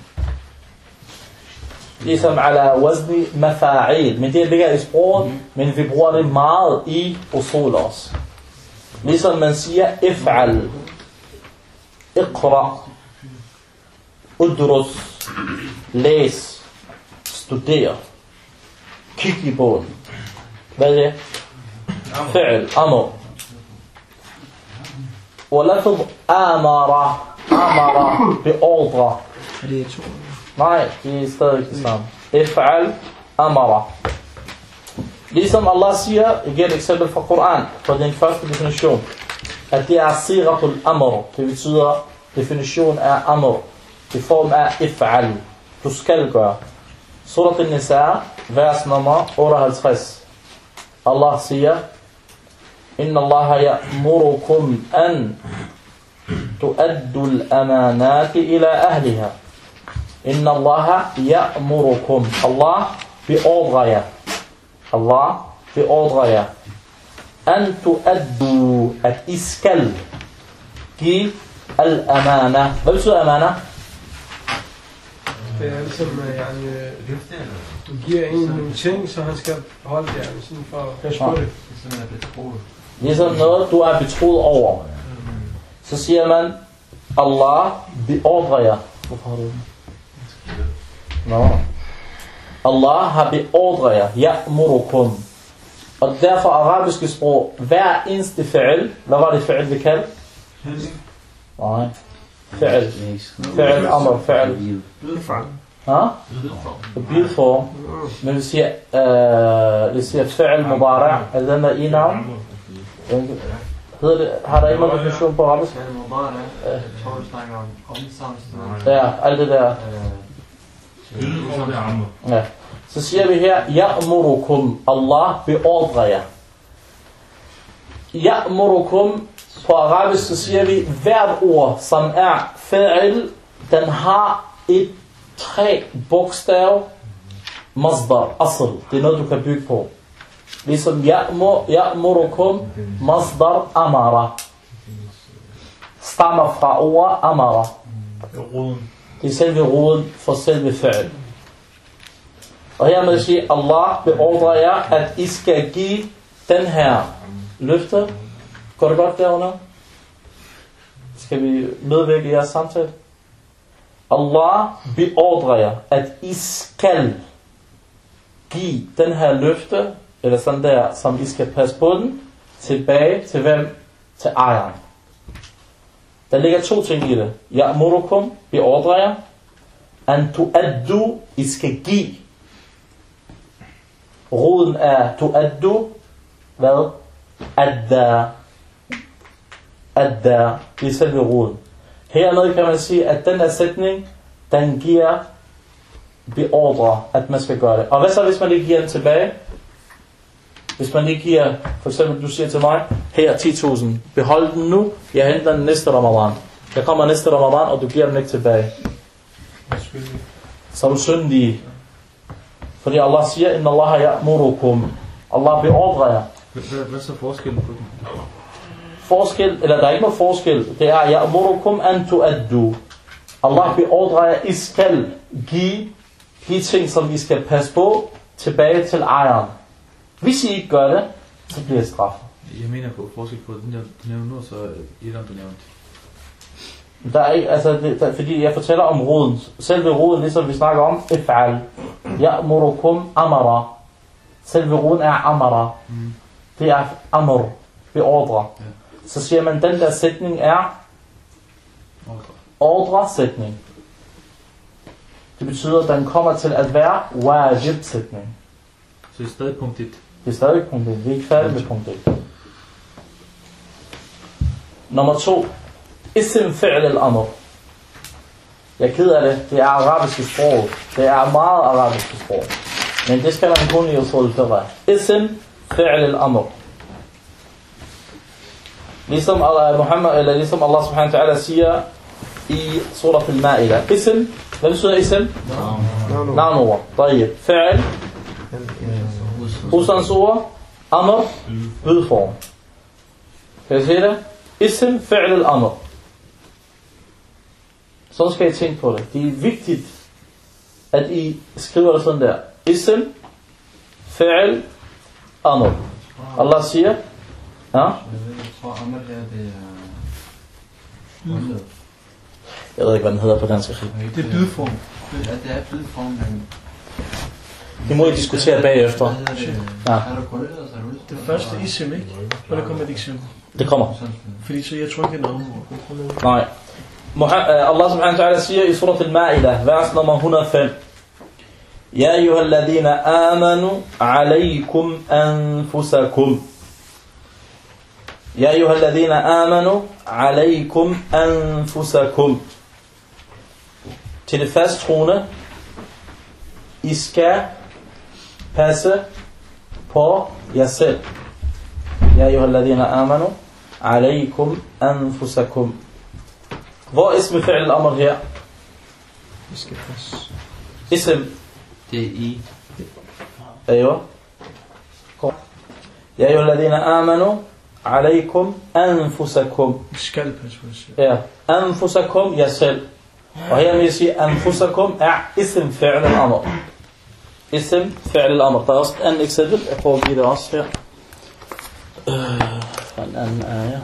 Ligesom ala wazni mafa'il. Men det ligger i sproget, men vi bruger det meget i usul også. Ligesom man siger if'al, iqra, udrus, læs, studer, kig i bogen. Hvad er det? Fi'l, amr. ولفظ آمر بأوضرة. Nej, det er stadig det samme. If'al amara. Ligesom Allah siger, jeg giver et eksempel fra Koran, på den første definition, at det er siratul amr. Det betyder, definition er amr. I form af if'al. Du skal gøre. Surat al-Nisa, vers nummer 58. Allah siger, إن الله يأمركم أن تؤدوا الأمانات إلى أهلها. إن الله يأمركم. الله beordrer jer. أن تؤدوا, at I skal give al-amana. Hvad betyder amana? Det er ligesom, du giver en nogle ting, så han skal holde det, sådan for at passe på det. Ligesom noget, du er betroet over. Så siger man, Allah beordrer jer. Hvorfor har du det? Nå. Allah har beordret jer. Ya'murukum. Og derfor arabiske sprog, hver eneste fi'l. Hvad var det fi'l vi kaldte? Nej. Fi'l. Fi'l, amr, fi'l. Ha? Bidform. Men vi siger fi'l mudari'. Er den der i navn? Hedder det, har der ikke nogen definition på arabisk? Ja, alt det der. Ja. Så siger vi her, Ya'murukum, Allah beordrer jer. Ya'murukum, på arabisk så siger vi, hvert ord, som er fa'il, den har et 3 bogstav masdar, asl. Det er noget, du kan bygge på. Ligesom ya'murukum, masdar amara. Stammer fra ordet amara. Det er selve roden for selve fi'l. Og hermed siger Allah beordrer jer, at I skal give den her løfte. Går det godt derunder? Skal vi medvirke i jeres samtale? Allah beordrer jer, at I skal give den her løfte, eller sådan der, som I skal passe på den, tilbage til hvem? Til ejeren. Der ligger 2 ting i det. Ya'murukum, beordrer jer, an tu'addu, I skal give. Roden er tu'addu, hvad? Adda. Adda, det er selve roden. Hernede kan man sige, at den her sætning, den giver beordre, at man skal gøre det. Og hvad så, hvis man ikke giver den tilbage? Hvis man ikke giver, for eksempel du siger til mig, her 10.000, behold den nu, jeg henter den næste Ramadan. Jeg kommer næste Ramadan, og du giver den ikke tilbage. Så er du syndig. Fordi Allah siger, inna Allah ya'murukum. Allah beordrer jer. Hvad er så forskellen på den? Forskel, eller der er ikke noget forskel. Det er ya'murukum an tu'addu. Allah beordrer jer, I skal give de ting, som I skal passe på, tilbage til ejeren. Hvis I ikke gør det, så bliver det straffet. Jeg mener på forskel på den, du nævner nu, og så Iran, du nævnte. Der er ikke, altså, fordi jeg fortæller om roden. Selve roden, ligesom vi snakker om, if'al. Ya'murukum amara. Selve roden er amara. Det er amr, beordre. Ja. Så siger man, den der sætning er ordre-sætning. Det betyder, at den kommer til at være wajib-sætning. Så det er stadig punkt 1. Det er stadig punkt 1. Vi er ikke færdige med punkt 1. Nummer 2. Ism fi'l al-amr. Jeg er ked af det. Det er arabiske sprog. Det er meget arabiske sprog. Men det skal man kun i usul fiqh. Ism fi'l al-amr. Ligesom Allah subhanahu wa ta'ala siger i surat al-Ma'idah. Ism, hvad betyder ism? Navnord. طيب. Fi'l. Usansord. Amr. Bydform. Kan I se det? Ism fi'l al-amr. Så skal I tænke på det. Det er vigtigt, at I skriver det sådan der. Ism fi'l amr. Allah siger, ja? Jeg tror, amr her, det er... Jeg ved ikke, hvad den hedder på dansk. Det er bydform. Ja, det er bydform, men... Det må I diskutere bagefter. Ja. Er du kun det første ism, ikke? Hvordan kommer det eksempel? Det kommer. Fordi så jeg tror ikke noget. Nej. Allah subhanahu wa ta'ala siger i surat al-Ma'idah, vers nummer 105. Ya ayyuhalladhina amanu alaykum anfusakum. Ya ayyuhalladhina amanu alaykum anfusakum. Til det fasttroende, I skal passe på jer selv. Ya ayyuhalladhina amanu alaykum anfusakum. Hvor er ism fi'l al-amr her? Vi skal passe. Ism. Det er I. أيوة. يا أيها الذين آمنوا عليكم أنفسكم. skal passe på sig. Ja. أنفسكم jer selv. Og her vil jeg sige, أنفسكم er ism fi'l al-amr. Ism fi'l al-amr. Der er også et andet eksempel. Jeg prøver at give det også her. En anden ayah.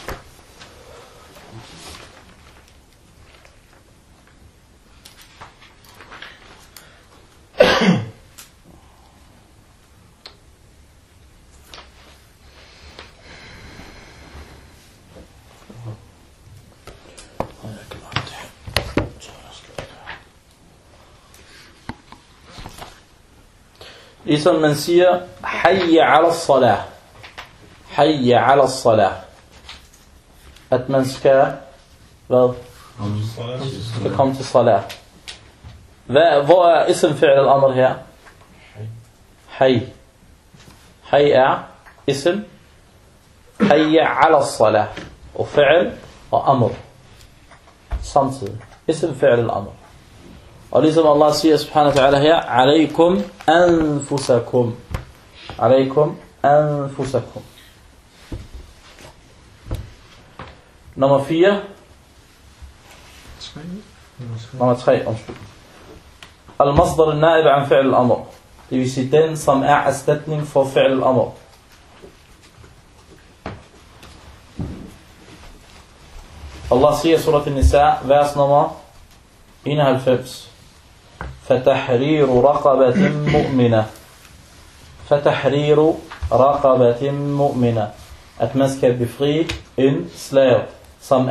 Ligesom man siger, hayya ala salah. Hayya ala salah. At man skal, hvad? Skal komme til salah. Hvor er ism fi'l al-amr her? Hay. Hay er ism. Hayya ala salah. Og fi'l og amr. Samtidig. Ism fi'l al-amr. Og ligesom Allah siger subhanahu wa ta'ala her, alaykum anfusakum. Alaykum anfusakum. Nummer 4. Nummer 3, undskyld. Al-masdar al-na'ib an fi'l al-amr. Det vil sige den, som er erstatning for fi'l al-amr. Allah siger i surat al-Nisa, vers nummer 91. فَتَحْرِيرُ رَقَبَةٍ مُؤْمِنَةٍ فَتَحْرِيرُ رَقَبَةٍ مُؤْمِنَةٍ. At man skal befri en slave, som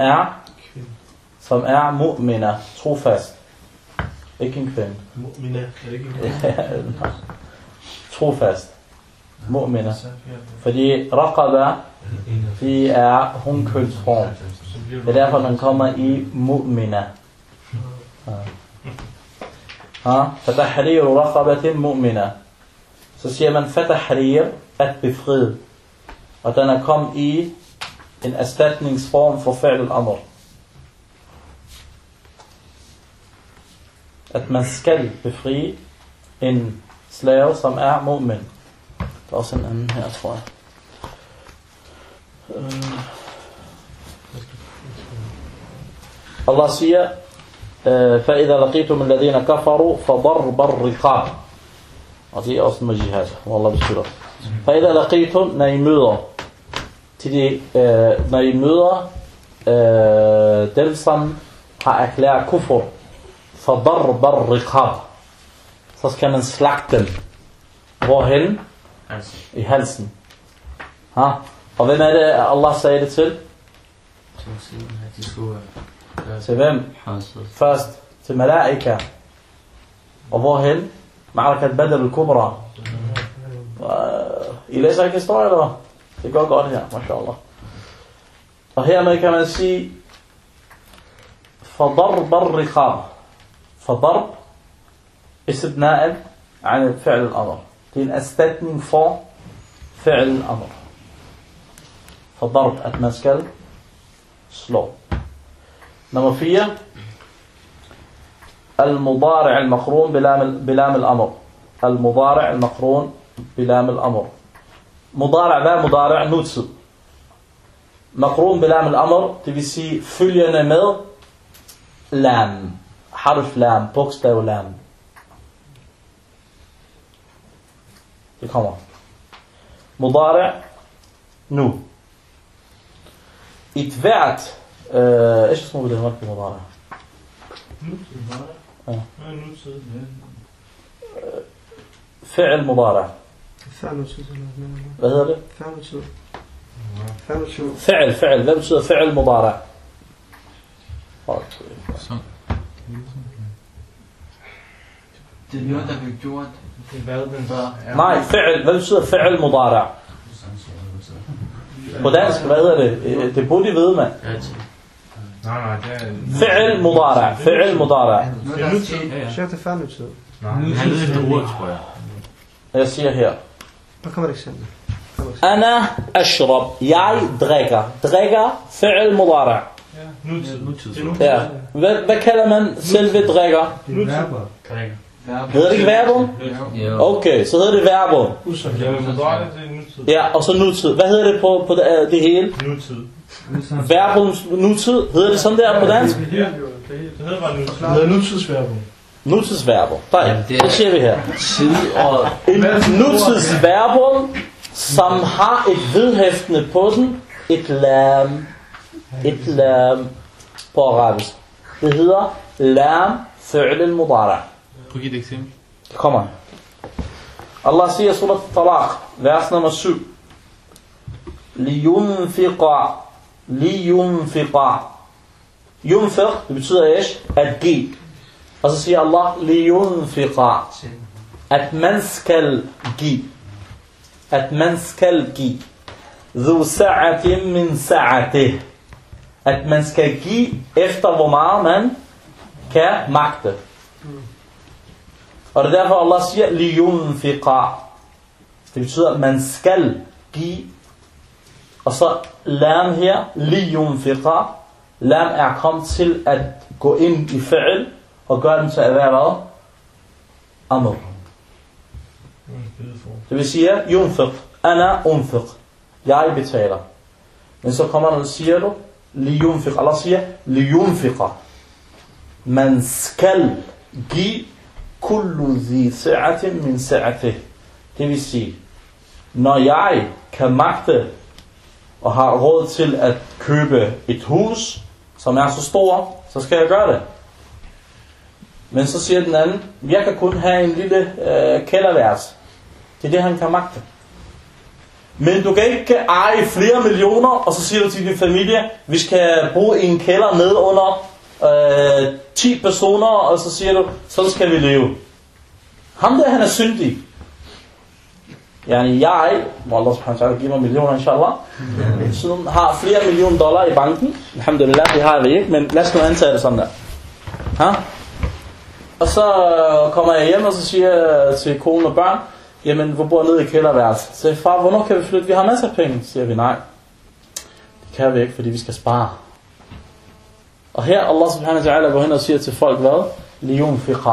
er mu'mina, trofast. Ikke en kvinde. Mu'mina, er det ikke en kvinde? Trofast. Mu'mina. Fordi raqaba, de er hunkønsform. Det er derfor, den kommer i mu'mina. Fatahrir raqabatin mu'mina. Så siger man fatahrir, at befri. Og den er kommet i en erstatningsform for fi'l al-amr. At man skal befri en slave, som er mu'min. Der er også en anden her, tror jeg. Allah siger, فَإِذَا لَقِيتُمُ الَّذِينَ كَفَرُوا فَضَرْبَ الرِّقَابِ. Og det er også med jihad, wallah beskytter. فَإِذَا لَقِيتُمْ, når I møder, når I møder dem, som har erklæret kufr, فَضَرْبَ الرِّقَابِ, så skal man slagte dem. Hvorhen? I halsen. Og hvem er det, Allah sagde det til? Til hvem? Først til malaika. Og hvorhen? Ma'arakat Badr al-Kubra. I læser ikke historie, eller? Det går godt her, mashallah. Og hermed kan man sige فضرب الرقاب. فضرب اسم نائب عن فعل الأمر. Det er en erstatning for fi'l al-amr. فضرب, at man skal slå. Nummer 4. المضارع المقرون بلام الأمر. المضارع المقرون بلام الأمر. مضارع, hvad er مضارع? Nutid. مقرون بلام الأمر, det vil sige følgende med lam. Harf lam, bogstav lam. Det kommer. مضارع nu. Et hvert ايش اسمه بالهمات المضارع؟ فعل مضارع. hvad hedder det? فعل hvad betyder فعل مضارع? Det er noget, der bliver gjort. Nej, فعل, hvad betyder فعل مضارع? På dansk, hvad hedder det? Det burde I vide, mand. Nej, det er... فعل مضارع. فعل مضارع. Chef, det er færdigt. Han ved efter ordet, tror jeg. Jeg siger her. Der kommer et eksempel. أنا أشرب. Jeg drikker. Drikker, فعل مضارع. Ja. Hvad kalder man selve drikker? Hedder det ikke verbum? Okay, så hedder det verbum. Ja, og så nutid. Hvad hedder det på det hele? Nutid. Verbum nutid. Hedder det sådan der på dansk? Det hedder bare nutid. Det hedder nutidsverbum. Nutidsverbum. Det siger vi her. En nutidsverbum, som har et vedhæftende på den. Et lam. Et lam på arabisk. Det hedder lam fi'l al-mudara'. Prøv at give et eksempel. Det kommer. Allah siger i surat Talaq, vers nummer 7. Liyunfiqa. Liyunfiqa. Yunfiq, det betyder at give. Og så siger Allah, liyunfiqa. At man skal give. At man skal give. Dhu sa'atin min sa'atih. At man skal give efter hvor meget man kan magte. Og det er derfor Allah siger liyunfiqa. Det betyder at man skal give. Og så lam her liyunfiqa. Lam er kommet til at gå ind i fi'l og gør den til at være hvad? Amr. Det vil sige, yunfiq, ana unfiq. Jeg betaler. Men så kommer der og siger du, li yunfiq. Allah siger, li yunfiqa. Man skal give kullu zi sa'atin min sa'atih. Det vil sige, når jeg kan magte og har råd til at købe et hus, som er så stor, så skal jeg gøre det. Men så siger den anden, jeg kan kun have en lille kælderværelse. Det er det, han kan magte. Men du kan ikke eje flere millioner, og så siger du til din familie, vi skal bruge en kælder ned under 10 personer, og så siger du, så skal vi leve. Ham der, han er syndig. Jeg, hvor Allah subhanahu wa ta'ala giver mig millioner, inshallah, så har flere millioner dollar i banken. Alhamdulillah, det har vi ikke, men lad os nu antage det sådan der. Ha? Og så kommer jeg hjem, og så siger jeg til kone og børn, jamen, vi bor nede i kælderværelset. Så siger far, hvornår kan vi flytte? Vi har masser af penge. Så siger vi, nej. Det kan vi ikke, fordi vi skal spare. Og her, Allah subhanahu wa ta'ala går hen og siger til folk, hvad? Liyunfiqa.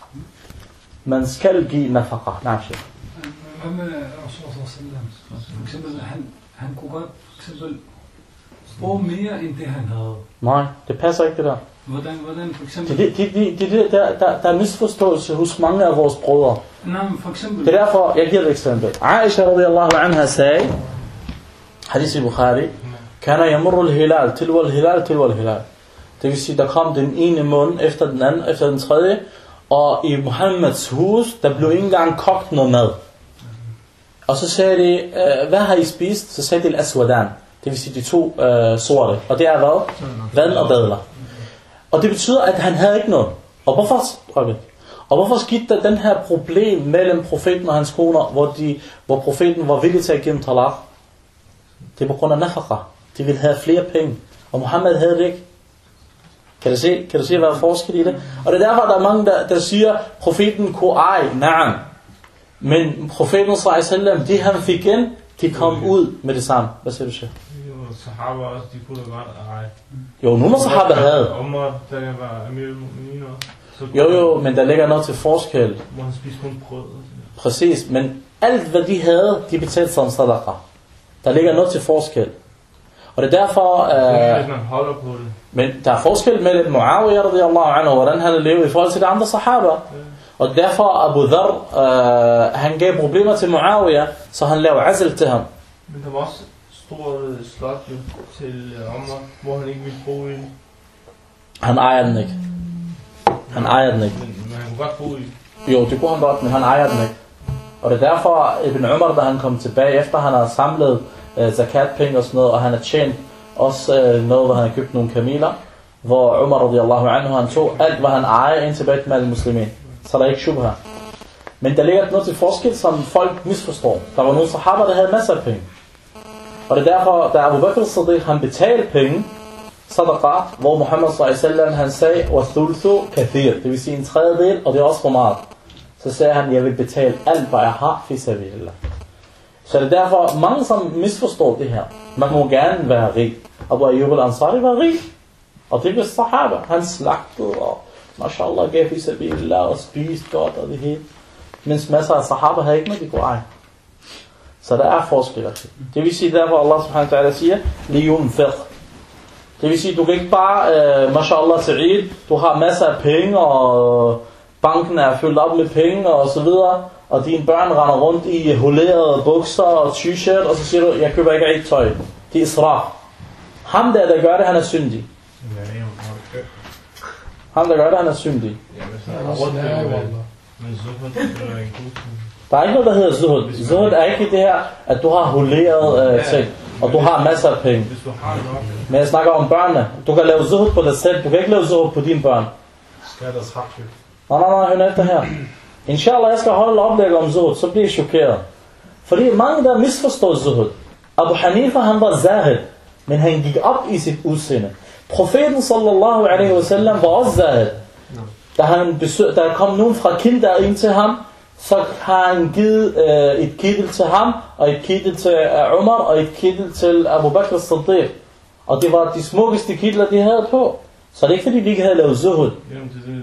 Man skal give nafaqa. Nej, shit. Hvad med Rasulullah sallam? For eksempel, han kunne godt for eksempel bruge mere end det han havde. Nej, det passer ikke det der. Hvordan for eksempel? Der er misforståelse hos mange af vores brødre. Nej, for eksempel. Det er derfor, jeg giver et eksempel. Aisha radiyallahu anha sagde, hadith i Bukhari, kana yamurru al-hilal, tilwa al-hilal, tilwa al-hilal. Det vil sige, der kom den ene måned efter den anden, efter den tredje, og i Muhammeds hus, der blev ikke engang kogt noget mad. Og så sagde de, hvad har I spist? Så sagde de al-aswadan. Det vil sige de to sorte. Og det er hvad? Vand og dadler. Og det betyder, at han havde ikke noget. Og hvorfor skete der den her problem mellem profeten og hans koner, hvor profeten var villig til at give dem talaq? Det er på grund af nafaqa. De ville have flere penge. Og Muhammed havde det ikke. Kan du se, hvad er forskel i det? Og det er derfor, der er mange, der siger, profeten kunne eje, na'am. Men profeten sallallahu de han fik ind, de kom ud med det samme. Hvad siger du, Sheikh? Sahaba også, de kunne da godt eje. Jo, nogle af sahaba havde. Umar, der var Amir al-Mu'minin også. Jo, men der ligger noget til forskel. Hvor han spiste kun brød. Præcis, men alt hvad de havde, de betalte som sadaqa. Der ligger noget til forskel. Og det er derfor... Hvis man holder på det. Men der er forskel mellem Muawiyah radiyallahu anhu, hvordan han levede i forhold til de andre sahaba. Og derfor Abu Dhar, han gav problemer til Muawiyah, så han lavede azl til ham. Men der var også stor slot til Omar, hvor han ikke ville bo i. Han ejer den ikke. Men han kunne godt bo i. Jo, det kunne han godt, men han ejer den ikke. Og det er derfor Ibn Umar, da han kom tilbage, efter han har samlet zakatpenge og sådan noget, og han har tjent også noget, hvor han har købt nogle kameler, hvor Umar radiyallahu anhu, han tog alt, hvad han ejer, ind til Bait Mal al-Muslimin. Så der er ikke shubha. Men der ligger noget til forskel, som folk misforstår. Der var nogle sahaba, der havde masser af penge. Og det er derfor, da Abu Bakr as-Siddiq, han betalte penge, sadaqa, hvor Muhammad sallallahu han sagde, وَثُلْثُ كَثِير. Det vil sige en tredjedel, og det er også for meget. Så sagde han, jeg vil betale alt, hvad jeg har, fi sabilillah. Så det er derfor, mange som misforstår det her. Man må gerne være rig. Abu Ayyub al-Ansari var rig. Og det var sahaba. Han slagtede og mashallah gav fi sabilillah og spiste godt og det hele. Mens masser af sahaba havde ikke noget, de kunne eje. Så der er forskel. Det vil sige derfor, Allah subhanahu wa ta'ala siger, liyunfiq. Det vil sige, du kan ikke bare, mashallah Sa'id, du har masser af penge, og banken er fyldt op med penge, og så videre, og dine børn render rundt i hulerede bukser og t-shirt, og så siger du, jeg køber ikke rigtig tøj. Det er israf. Ham der gør det, han er syndig. Ham der gør det, han er syndig. Der er ikke noget, der hedder zuhud. Zuhud er ikke det her, at du har hulerede ting, og du har masser af penge. Men jeg snakker om børnene. Du kan lave zuhud på dig selv, du kan ikke lave zuhud på dine børn. Nej, hør efter her. Inshallah, jeg skal holde oplæg om zuhud, så bliver jeg chokeret. Fordi mange der misforstår zuhud. Abu Hanifa, han var zahid, men han gik op i sit udseende. Profeten sallallahu alaihi wasallam var også zahid. Da der kom nogen fra kinder ind til ham, så har han givet et kittel til ham, og et kittel til Umar, og et kittel til Abu Bakr as-Siddiq. Og det var de smukkeste kitler, de havde på. Så det er ikke fordi, de ikke havde lavet zuhud.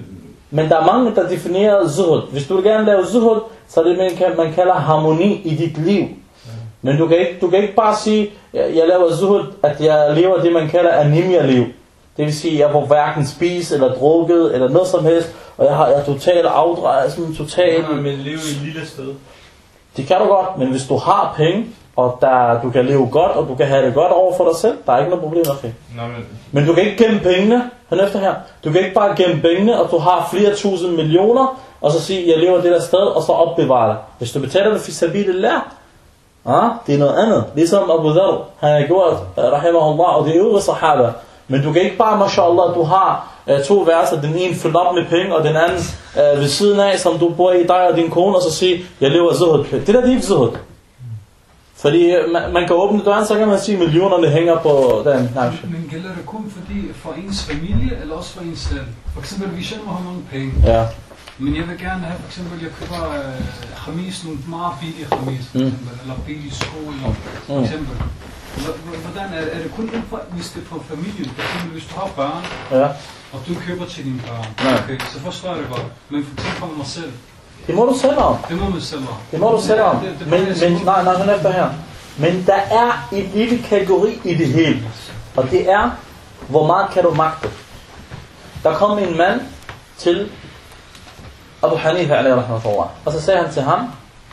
Men der er mange, der definerer zuhud. Hvis du vil gerne lave zuhud, så er det, man kalder harmoni i dit liv. Men du kan ikke bare sige, jeg laver zuhud, at jeg lever det, man kalder anemia-liv. Det vil sige, at jeg får hverken spise eller drukket eller noget som helst, og jeg er totalt afdrejet, sådan totalt. Men leve i et lille sted. Det kan du godt, men hvis du har penge, og du kan leve godt, og du kan have det godt over for dig selv, der er ikke noget problem med det. Men du kan ikke gemme pengene, hør efter her, du kan ikke bare gemme pengene, og du har flere tusind millioner, og så sige, jeg lever det der sted, og så opbevare det. Hvis du betaler det for sabilillah, det er noget andet. Ligesom Abu Dhar, han har gjort, rahimahullah, og det er øvrige sahaba. Men du kan ikke bare, mashallah, du har 2 verser, den ene fyldt op med penge, og den anden ved siden af, som du bor i dig og din kone, og så sige, jeg lever zuhud. Det der, det er ikke zuhud. Fordi man kan åbne døren, så kan man sige, at millionerne hænger på den. Men gælder det kun for ens familie, eller også for ens selv? For eksempel, hvis jeg må have mange penge. Ja. Men jeg vil gerne have, for eksempel, jeg køber khamis, nogle meget billige khamis, eller billige sko, eller for eksempel. Hvordan er det kun hvis det er for familien? For eksempel, hvis du har børn, og du køber til dine børn, okay, så forstår jeg det godt. Men for eksempel for mig selv. Det må du selv om. Det må man selv om. Det må du selv om. Men nej, sådan efter her. Men der er en lille kategori i det hele. Og det er, hvor meget kan du magte? Der kom en mand til Abu Hanifa, alayhi rahmatullah. Og så sagde han til ham,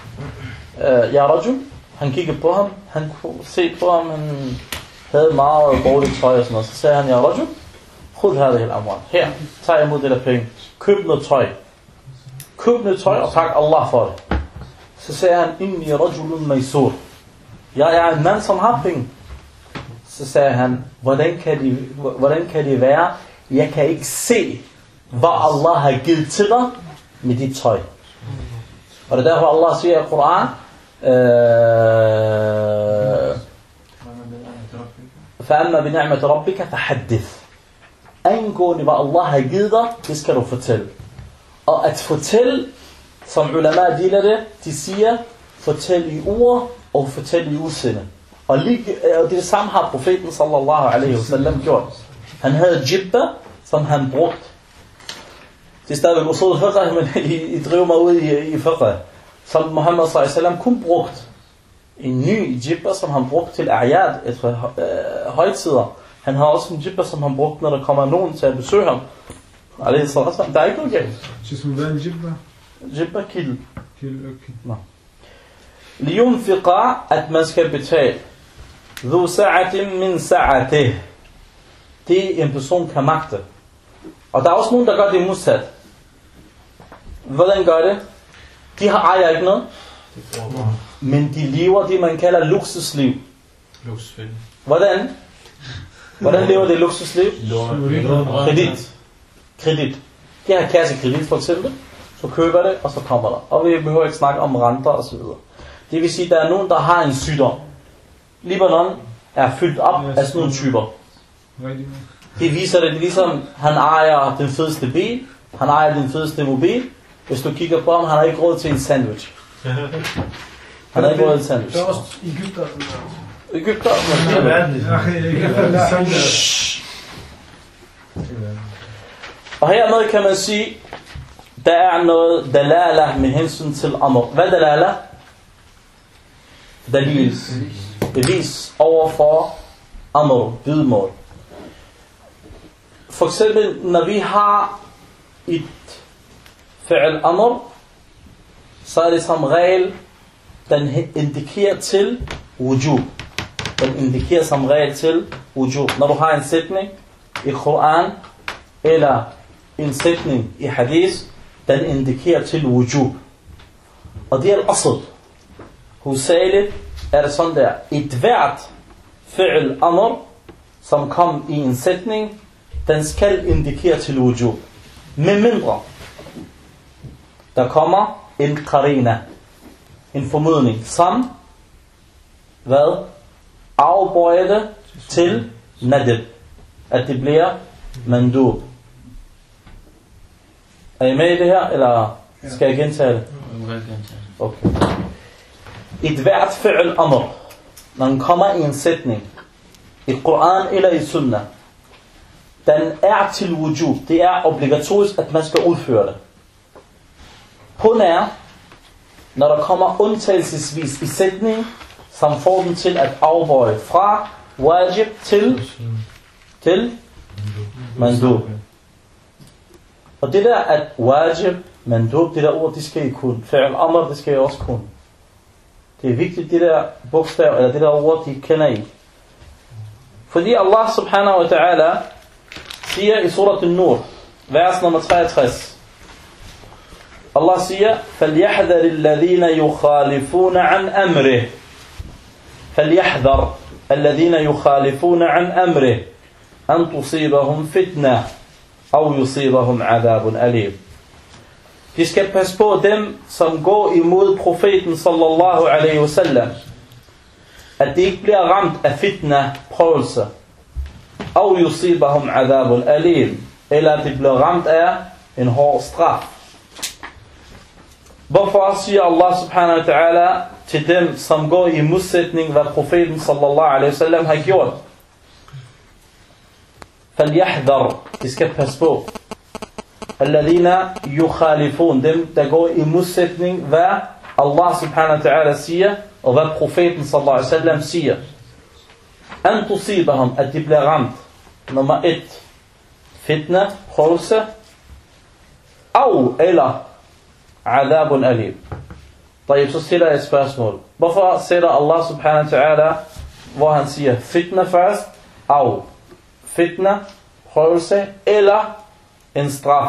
ja Rajul, han kiggede på ham, han kunne se på ham, han havde meget dårligt tøj og sådan noget. Så sagde han, ja Rajul, khud hadhihi al-amwal. Her, tag imod det der penge. Køb noget tøj. Køb noget tøj og tak Allah for det. Så sagde han, inni rajulun maysur. Jeg er en mand, som har penge. Så sagde han, hvordan kan det være, jeg kan ikke se, hvad Allah har givet til dig med dit tøj. Og det er derfor Allah siger i Koran, فَأَمَّا بِنِعْمَةِ رَبِّكَ فَحَدِّثْ. Angående hvad Allah har givet dig, det skal du fortælle. Og at fortælle, som ulama deler det, de siger, fortæl i ord og fortæl i udsende. Og det samme har profeten sallallahu alaihi wasallam gjort. Han havde jibba, som han brugte. Det er stadigvæk usul fiqh, men I driver mig ud i fiqh. Som Muhammad sallallahu alaihi wasallam kun brugt en ny jibba, som han brugte til a'yad, efter højtider. Han har også en jibba, som han brugte, når der kommer nogen til at besøge ham. Alaihi sallallahu alaihi wasallam. Der er ikke noget galt. Hvad er en jibba? Jibba kilde. Kilde, okay. Nå. Liyunfiqa, at man skal betale. Dhu sa'atin min sa'atih. Det en person kan magte. Og der er også nogen, der gør det modsat. Hvordan gør det? De ejer ikke noget. Men de lever det, man kalder luksusliv. Luksusliv. Hvordan lever det luksusliv? Kredit. De har kassekredit for eksempel. Så køber det, og så kommer der. Og vi behøver ikke snakke om renter og så videre. Det vil sige, at der er nogen, der har en sygdom. Libanon er fyldt op af sådan nogle typer. Det viser det ligesom, han ejer den fedeste bil, han ejer den fedeste mobil. Hvis du kigger på ham, han har ikke råd til en sandwich. Han har ikke råd til en sandwich. Det er også Egypter. Egypter? Og hermed kan man sige, der er noget dalala med hensyn til amr. Hvad dalala? Dalil. Bevis overfor amr, bydmål. For eksempel, når vi har et fi'l amr, så er det som regel, den indikerer til wujub. Den indikerer som regel til wujub. Når du har en sætning i Koran, eller en sætning i hadith, den indikerer til wujub. Og det er al-asl. Hovedsageligt er det sådan der, et hvert fi'l amr, som kom i en sætning, den skal indikere til wujub. Med mindre, der kommer en qarina, en formodning, som hvad? Afbøjer det til nadib, at det bliver mandub. Er I med i det her, eller skal jeg gentage det? Okay. Et hvert fi'l amr, når den kommer i en sætning, i Koran eller i Sunnah, den er til wujub. Det er obligatorisk, at man skal udføre det. Kun er, når der kommer undtagelsesvis i sætning, som får den til at afbøje fra wajib til mandub. Og det der at wajib, mandub, det der ord, det skal I kunne. Fi'l amr, det skal I også kunne. Det er vigtigt, det der bogstav, eller det der ord, de kender I. Fordi Allah subhanahu wa ta'ala siger i surat al-Nur, vers nummer 63. Allah siger, فَلْيَحْذَرِ الَّذِينَ يُخَالِفُونَ عَنْ أَمْرِهِ فَلْيَحْذَرِ الَّذِينَ يُخَالِفُونَ عَنْ أَمْرِهِ أَنْ تُصِيبَهُمْ فِتْنَةٌ أَوْ يُصِيبَهُمْ عَذَابٌ أَلِيمٌ. De skal passe på dem, som går imod profeten sallallahu alaihi wasallam, at de ikke bliver ramt af fitna, prøvelse, أَوْ يُصِيبَهُمْ عَذَابٌ أَلِيمٌ, eller at de bliver ramt af en hård straf. Hvorfor siger Allah subhanahu wa ta'ala til dem, som går i modsætning, hvad profeten sallallahu alaihi wasallam har gjort? فَلْيَحْذَرْ, de skal passe på. الَّذِينَ يُخَالِفُونَ, dem der går i modsætning, hvad Allah subhanahu wa ta'ala siger, og hvad profeten sallallahu alaihi wasallam siger. أَنْ تُصِيبَهُمْ, at de bliver ramt. Nummer 1. Fitna, prøvelse. Eller عذاب أليم. طيب, så stiller jeg et spørgsmål. Hvorfor sætter Allah subhanahu wa ta'ala, hvor han siger fitna først, fitna, prøvelse, eller en straf?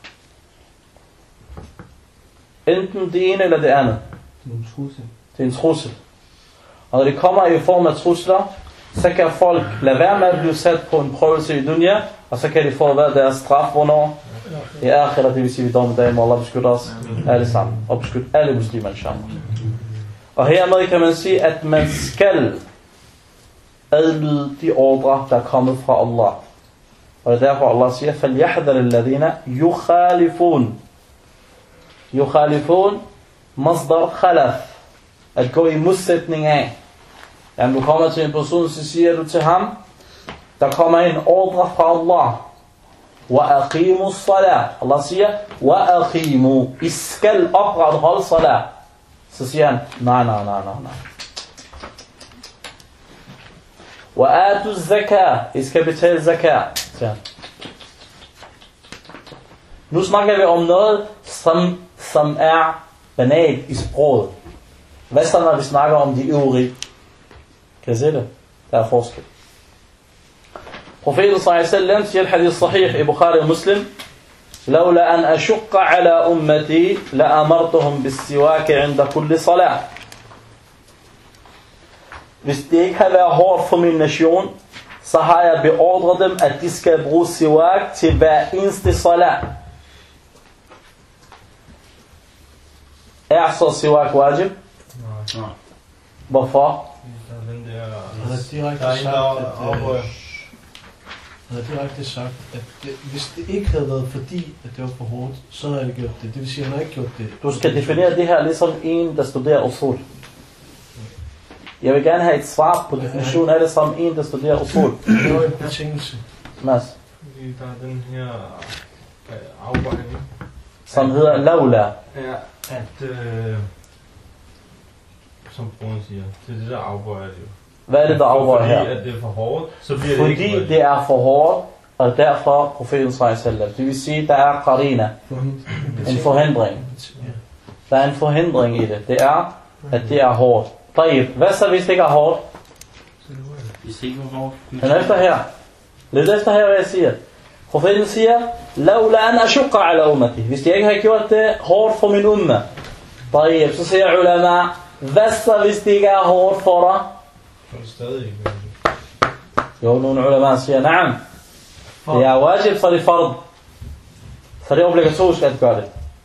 Enten det ene eller det andet. Det er en trussel. Og når det kommer i form af trusler, så kan folk lade være med at blive sat på en prøvelse i dunya, og så kan de få hvad deres straf, hvornår? I akhirat, det vil sige, vi dommedagen, må Allah beskytte os alle sammen, og beskytte alle muslimer, inshallah. Og hermed kan man sige, at man skal adlyde de ordre, der er kommet fra Allah. Og det er derfor, Allah siger, فَلْيَحْذَرِ الَّذِينَ يُخَالِفُونَ. Yukhalifun, masdar khalaf. At gå i modsætning af. Jamen, du kommer til en person, så siger du til ham, der kommer en ordre fra Allah. وَأَقِيمُوا الصَّلَاةِ. Allah siger, وَأَقِيمُوا. I skal opretholde salat. Så siger han, nej. وَآتُوا الزَّكَاةِ. I skal betale zakat, siger han. Nu snakker vi om noget, som er banalt i sproget. Hvad så, når vi snakker om de øvrige? Kan I se det? Der er forskel. Profeten sallallahu alaihi wasallam siger hadith sahih i Bukhari og Muslim, لولا أن أشق على أمتي لأمرتهم بالسواك عند كل صلاة. Hvis det ikke har været hårdt for min nation, så har jeg beordret dem, at de skal bruge siwak til hver eneste salat. Er så siwak wajib? Nej. Hvorfor? Den der... Han har direkte sagt, at hvis det ikke havde været fordi, at det var for hårdt, så havde jeg gjort det. Det vil sige, at han har ikke gjort det. Du skal definere det her ligesom en, der studerer usul. Jeg vil gerne have et svar på definitionen af det som en, der studerer usul. Det var en betingelse. Mads. Fordi der er den her afvejning. Som hedder laula. Ja, at... som broren siger, det er det, der afbøjer det jo. Hvad er det, der afbøjer her? Fordi at det er for hårdt, så bliver fordi det ikke fordi det er for hårdt, og derfor profeten sallallahu alaihi wasallam. Det vil sige, der er qarina. En forhindring. Der er en forhindring i det. Det er, at det er hårdt. Hvad så, hvis det ikke er hårdt? Hvis det ikke var hårdt. Men efter her. Lidt efter her, hvad jeg siger. Profeten siger, لولا أن أشق على أمتي. Hvis jeg ikke har gjort det hårdt for min umma. Så siger ulama, hvad så, hvis det ikke er hårdt for dig? Stadig ikke. Jo, nogle ulama siger, naam. Det er wajib, så det er fard. Så det er obligatorisk at gøre det.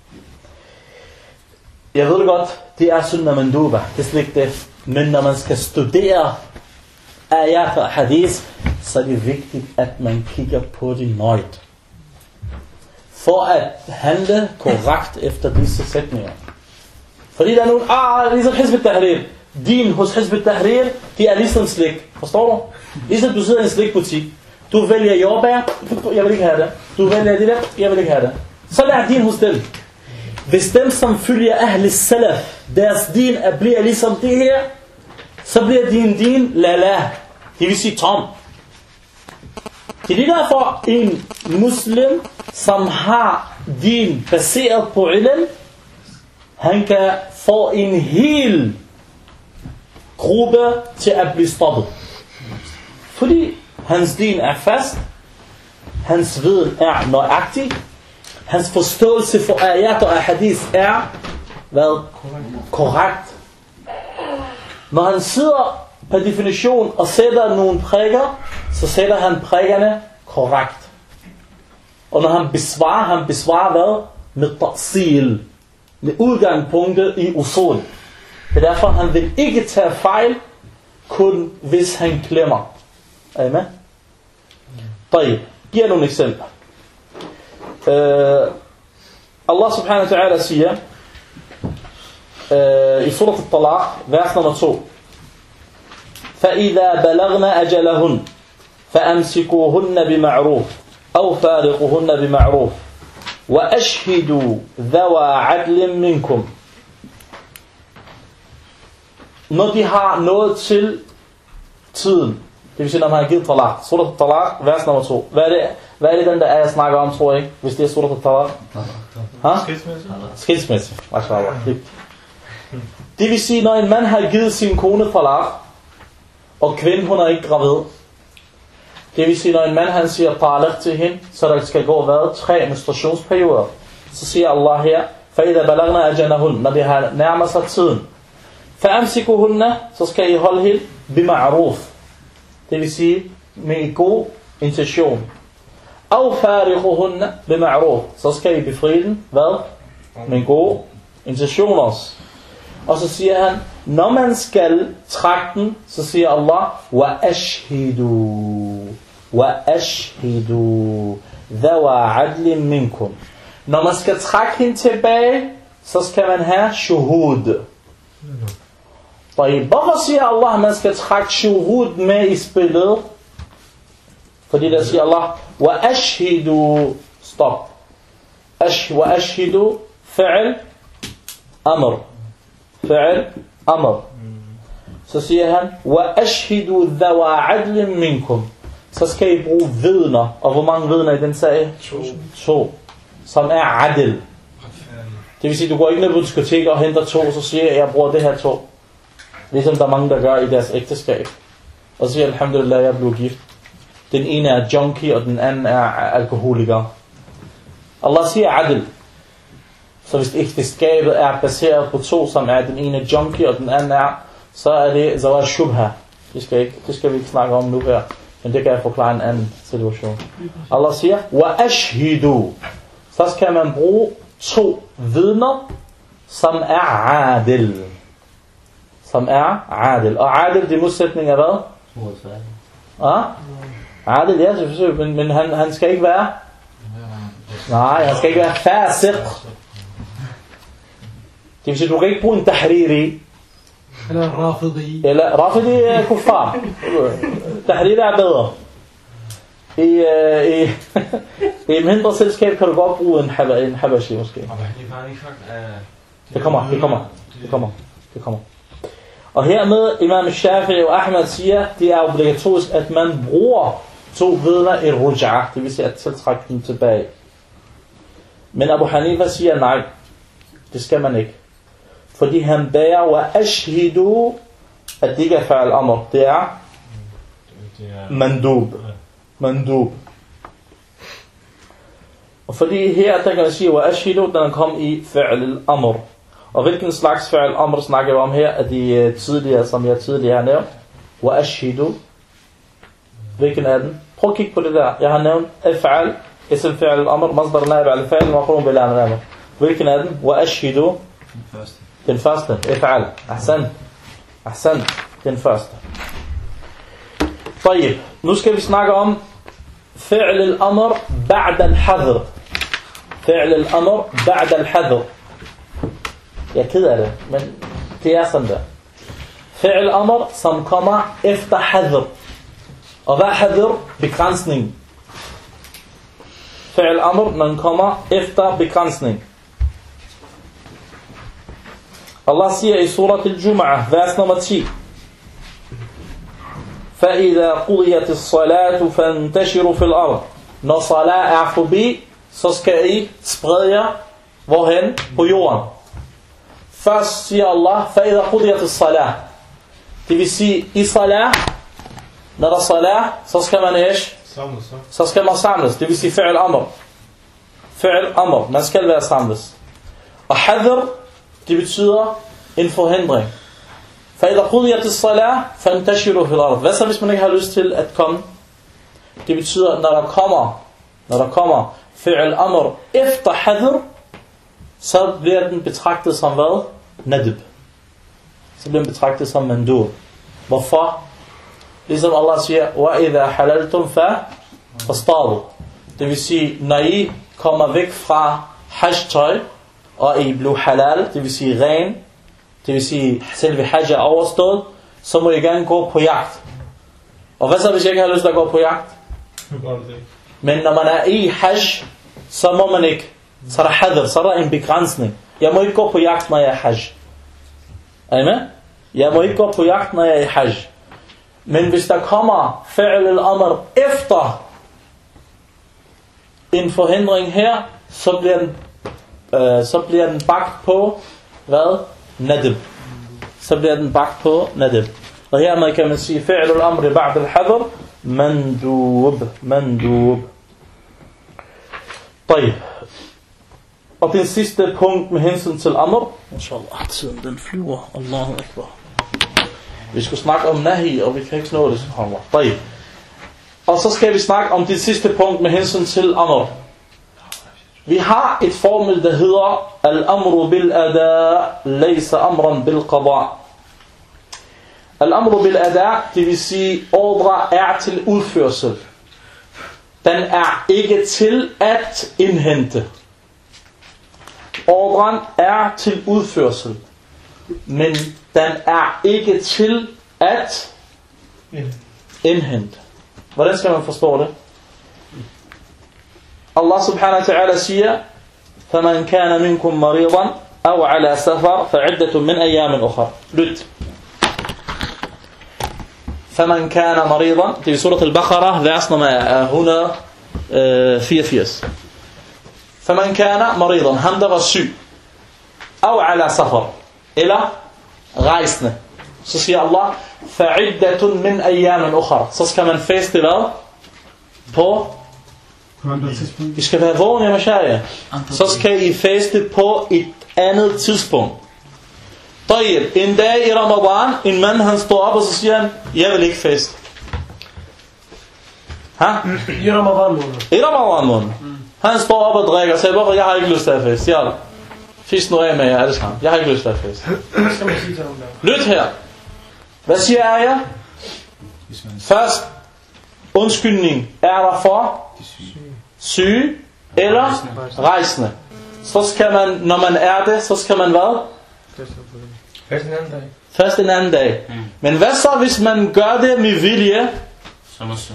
Jeg ved godt, det er sunnah manduba. Det er slet ikke det. Men når man skal studere ayat og hadith, så er det vigtigt, at man kigger på det nøjt. For at handle korrekt efter disse sætninger. Fordi der er nogen, ligesom Hizb al-Tahrir. Din hos Hizb al-Tahrir, de er ligesom slik. Forstår du? Ligesom du sidder i en slikbutik, Du vælger jordbær, jeg vil ikke have det. Du vælger det der, jeg vil ikke have det. Så er din hos dem. Hvis dem som følger Ahl Salaf, deres din bliver ligesom det her, så bliver din lala. Det vil sige tom. Det er derfor en muslim, som har din baseret på ilm, han kan få en hel gruppe til at blive stoppet. Fordi hans din er fast, hans viden er nøjagtig, hans forståelse for ayat og hadith er hvad? Korrekt. Når han sidder per definition og sætter nogle prikker, så sætter han prikkerne korrekt. Og når han besvarer hvad? Med ta'sil. Med udgangspunktet i usul. Det er derfor, han vil ikke tage fejl, kun hvis han glemmer. Er I med? طيب, giver nogle eksempler. Allah subhanahu wa ta'ala siger i surat al-Talaq, vers nummer 2. فَإِذَا بَلَغْنَا أَجَلَهُنْ فَأَمْسِكُوهُنَّ بِمَعْرُوفٍ أَوْ فَارِقُوهُنَّ بِمَعْرُوفٍ وَأَشْهِدُوا ذَوَى عَدْلٍ مِنْكُمْ. Når de har nået til tiden, det vil sige, når man har givet talaq. Surat al-Talaq, vers nummer 2. Hvad er det den, der er, jeg snakker om, tror jeg ikke? Hvis det er surat al-Talaq? Skilsmisse. Det vil sige, når en mand har givet sin kone talaq, og kvinden, hun er ikke gravid. Det vil sige, når en mand, han siger talaq til hende, så der skal gå, 3 menstruationsperioder. Så siger Allah her, فَإِذَا بَلَغْنَا أَجَلَهُنْ, når det har nærmet sig tiden. فَأَمْسِكُهُنَّ, så skal I holde helt بِمَعْرُوف. Det vil sige, med en god intention. أَوْ فَارِقُهُنَّ بِمَعْرُوف, så skal I befri den, hvad? Med en god intention også. Og så siger han, når man skal trække den, så siger Allah, وَأَشْهِدُوا ذَوَى عَدْلٍ مِنْكُمْ. Når man skal trække hende tilbage, så skal man have shuhud. Hvorfor siger Allah, at man skal trække shuhud med i spillet? Fordi der siger Allah, وَأَشْهِدُوا stop. وَأَشْهِدُوا فعل أمر. فعل أمر. Så siger han, وَأَشْهِدُوا ذَوَى عَدْلٍ مِنْكُمْ. Så skal I bruge vidner. Og hvor mange vidner i den sag? 2. Som er adl. Det vil sige, du går ikke ned på diskotek og henter 2, så siger jeg bruger det her 2. Ligesom der er mange, der gør i deres ægteskab. Og så siger alhamdulillah, jeg blev gift. Den ene er junkie, og den anden er alkoholiker. Allah siger adl. Så hvis ægteskabet er baseret på 2, som er den ene junkie, og den anden er, så er det zawaj shubha. Det skal vi ikke snakke om nu her. Men det kan jeg forklare en anden situation. Allah siger, وَأَشْهِدُوا. Så skal man bruge 2 vidner, som er adl. Som er adl. Og adl, det modsætning af hvad? Adl, ja, selvfølgelig. Men han skal ikke være... Nej, han skal ikke være fasiq. Det vil sige, du kan ikke bruge en tahriri. Eller rafidi. Eller rafidi er kuffar. Tahriri er bedre. I mindre selskab kan du godt bruge en habashi måske. Det kommer. Og hermed Imam Shafi'i og Ahmad siger, det er obligatorisk, at man bruger 2 vidner i ruj'a. Det vil sige at tiltrække dem tilbage. Men Abu Hanifa siger nej. Det skal man ikke. Fordi han bærer wa ashhidu, at det ikke er fa'al amr. Det er mandub. Og fordi her, der kan man sige, wa ashhidu, den kom i fa'al amr. Og hvilken slags fa'al amr snakker vi om her, er de tidligere, som jeg tidligere har nævnt. Wa ashhidu. Hvilken er den? Prøv at kigge på det der. Jeg har nævnt af'al, ism fa'al amr, masdar naib al-fa'al, maqrun bil amr. Hvilken er den? Wa ashhidu. Den første, af'al. Ahsan. Den første. طيب, nu skal vi snakke om fi'l al-amr ba'da al-hadr. Fi'l al-amr ba'da al-hadr. Jeg er ked af det, men det er sådan der. Fi'l al-amr, som kommer efter hadr. Og hvad hadr? Begrænsning. Fi'l amr, man kommer efter begrænsning. Allah siger i surat al-Jum'ah, vers nummer 10. فَإِذَا قُضِيَتِ الصَّلَاةُ فَانْتَشِرُوا فِي الْأَرْضِ. Når salat er forbi, så skal I sprede jer, hvorhen? På jorden. Først siger Allah, فَإِذَا قُضِيَتِ الصَّلَاةُ. Det vil sige, i salat, når der er salat, så skal man så skal man samles. Det vil sige fi'l amr. Fi'l amr. Man skal være samles. Og hadr, det betyder en forhindring. فَإِذَا قُضِيَتِ الصَّلَاةُ فَانْتَشِرُوا فِي الْأَرْضِ. Hvad så, hvis man ikke har lyst til at komme? Det betyder, når der kommer fi'l amr efter hadr, så bliver den betragtet som hvad? Nadib. Så bliver den betragtet som mandub. Hvorfor? Ligesom Allah siger, وَإِذَا حَلَلْتُمْ فَاسْتَادُوا. Det vil sige, når I kommer væk fra hajj-tøj, og I blev halal, det vil sige ren, det vil sige selve hajj er overstået, så må I gerne gå på jagt. Og hvad så, hvis jeg ikke har lyst til at gå på jagt? Men når man er i hajj, så må man ikke. Så er der hadr, så er der en begrænsning. Jeg må ikke gå på jagt, når jeg er hajj. Er I med? Jeg må ikke gå på jagt, når jeg er i hajj. Men hvis der kommer fi'l al-amr efter en forhindring her, så bliver den bagt på hvad? Nadib. Så bliver den bagt på nadib. Og hermed kan man sige fi'l al-amr ba'd al-hadr mandub. طيب. Og den sidste punkt med hensyn til amr. Inshallah, tiden den flyver. Allahu akbar. Vi skulle snakke om nahi, og vi kan ikke nå det. طيب. Og så skal vi snakke om det sidste punkt med hensyn til amr. Vi har et formel, der hedder al-amru bil-ada, laysa amran bil-qada. Al-amru bil-ada, det vil sige, ordre er til udførsel. Den er ikke til at indhente. Ordren er til udførsel, men den er ikke til at indhente. Hvordan skal man forstå det? Allah subhanahu wa ta'ala siger, فَمَنْ كَانَ مِنْكُمْ مَرِيضًا أَوْ عَلَى سَفَرٍ فَعِدَّةٌ مِنْ أَيَّامٍ أُخَرٍ. Lyt. فَمَنْ كَانَ مَرِيضًا, det er surat al-Baqarah, vers nummer 184. فَمَنْ كَانَ مَرِيضًا, ham der var syg, أَوْ عَلَى سَفَرٍ, eller rejsende. Så siger Allah, فَعِدَّةٌ مِنْ أَيَّامٍ أُخَرٍ. Så skal man faste hvad? På I skal være vågen, jeg mashallah. Så skal I faste på et andet tidspunkt. طيب, en dag i Ramadan, en mand han står op og så siger han, jeg vil ikke faste. I Ramadan måned. I Ramadan måned. Han står op og drikker og siger, hvorfor jeg har ikke lyst til at faste. Siger fisk nu af med jer, alle sammen. Jeg har ikke lyst til at faste. Hvad skal man sige til ham der? Lyt her. Hvad siger jeg? Først, undskyldning er der for syge eller rejsende. Så skal man, når man er det, så skal man hvad? Først en anden dag. Men hvad så, hvis man gør det med vilje? Som er synd.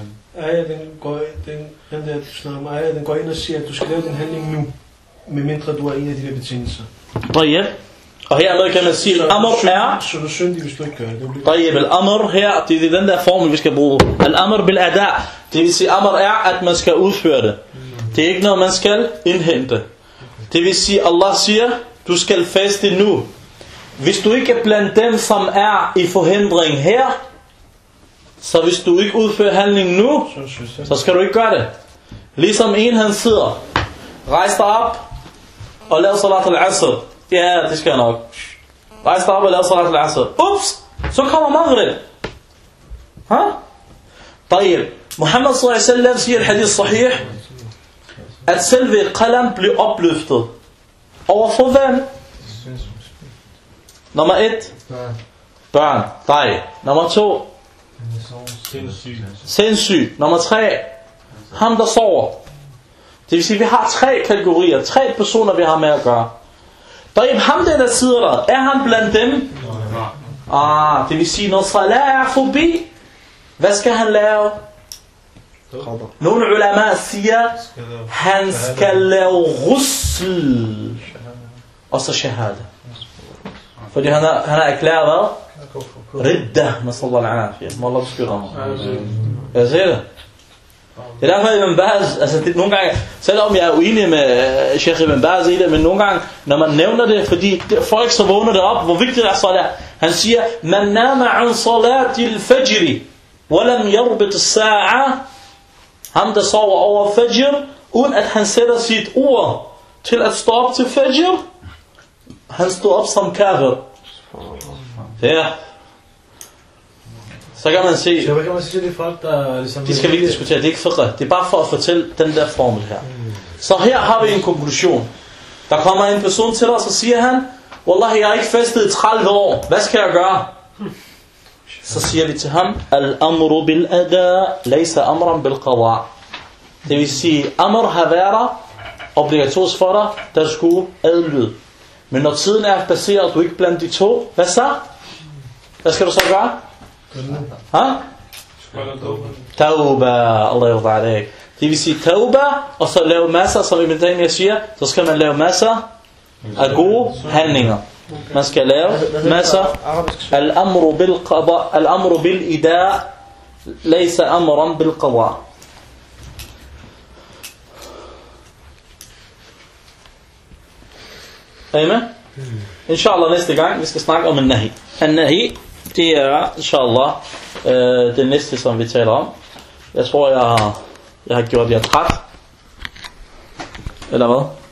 Den går ind og siger, at du skal lave den handling nu, medmindre du er en af de der betingelser. طيب. Og hermed kan man sige, at amr er... Så er du syndig, hvis du ikke gør det. طيب, al-amr her, det er den der formel, vi skal bruge. Al-amr bil-ada, det vil sige, amr er, at man skal udføre det. Det er ikke noget, man skal indhente. Det vil sige, Allah siger, du skal faste nu. Hvis du ikke er blandt dem, som er i forhindring her, så hvis du ikke udfører handlingen nu, så skal du ikke gøre det. Ligesom en, han sidder, rejs dig op og lav salat al-asr. Ja, det skal jeg nok. Rejs dig op og lav salat al-asr. Ups, så kommer maghrib. طيب, Muhammad sallallahu alaihi wasallam siger i hadith sahih, at selve qalam blev opløftet. Overfor hvem? Nummer 1, børn, dig. Nummer 2, sindssyg. Nummer 3, ham der sover. Det vil sige, vi har 3 kategorier, 3 personer vi har med at gøre. Ham der sidder der, er han blandt dem? Det vil sige, når salat er forbi, hvad skal han lave? Nogle ulama siger, han skal lave ghusl, og så shahada. Fordi han har erklæret hvad? Ridda, nasallallahu alaihi. Må Allah beskytte ham. Jeg ser det. Det er derfor Ibn Baz, altså det, nogle gange, selvom jeg er uenig med Sheikh Ibn Baz i det, men nogle gange, når man nævner det, fordi folk så vågner det op, hvor vigtigt er salat. Han siger, man nama an salati al-fajr, walam yarbit as-sa'a, ham der sover over fajr, uden at han sætter sit ur til at stå op til fajr, han står op som kafir. Ja. Så kan man se, så hvad kan man sige til de folk, der ligesom... De skal vi ikke diskutere, det er ikke fiqh. Det er bare for at fortælle den der formel her. Så her har vi en konklusion. Der kommer en person til os og siger han, Wallahi, jeg har ikke festet i 30 år. Hvad skal jeg gøre? Så siger vi til ham, Al-amru bil-ada, laysa amran bil-qada. Det vil sige, amr har været obligatorisk for dig, der skulle adlyde. Men når tiden er passeret, og du ikke blandt de to, hvad så? Hvad skal du så gøre? Tauba, Allah yarda alayk. Det vil sige tauba, og så lave masser, som Ibn Taymiyyah siger, så skal man lave masser af gode handlinger. Man skal lave masser. Al-amru bil-qada, al-amru bil-ida, laysa amran bil-qada. Amen? Inshallah næste gang, vi skal snakke om en-nahi. En-nahi, det er, inshallah, det næste, som vi taler om. Jeg tror, jeg har gjort jer træt. Eller hvad?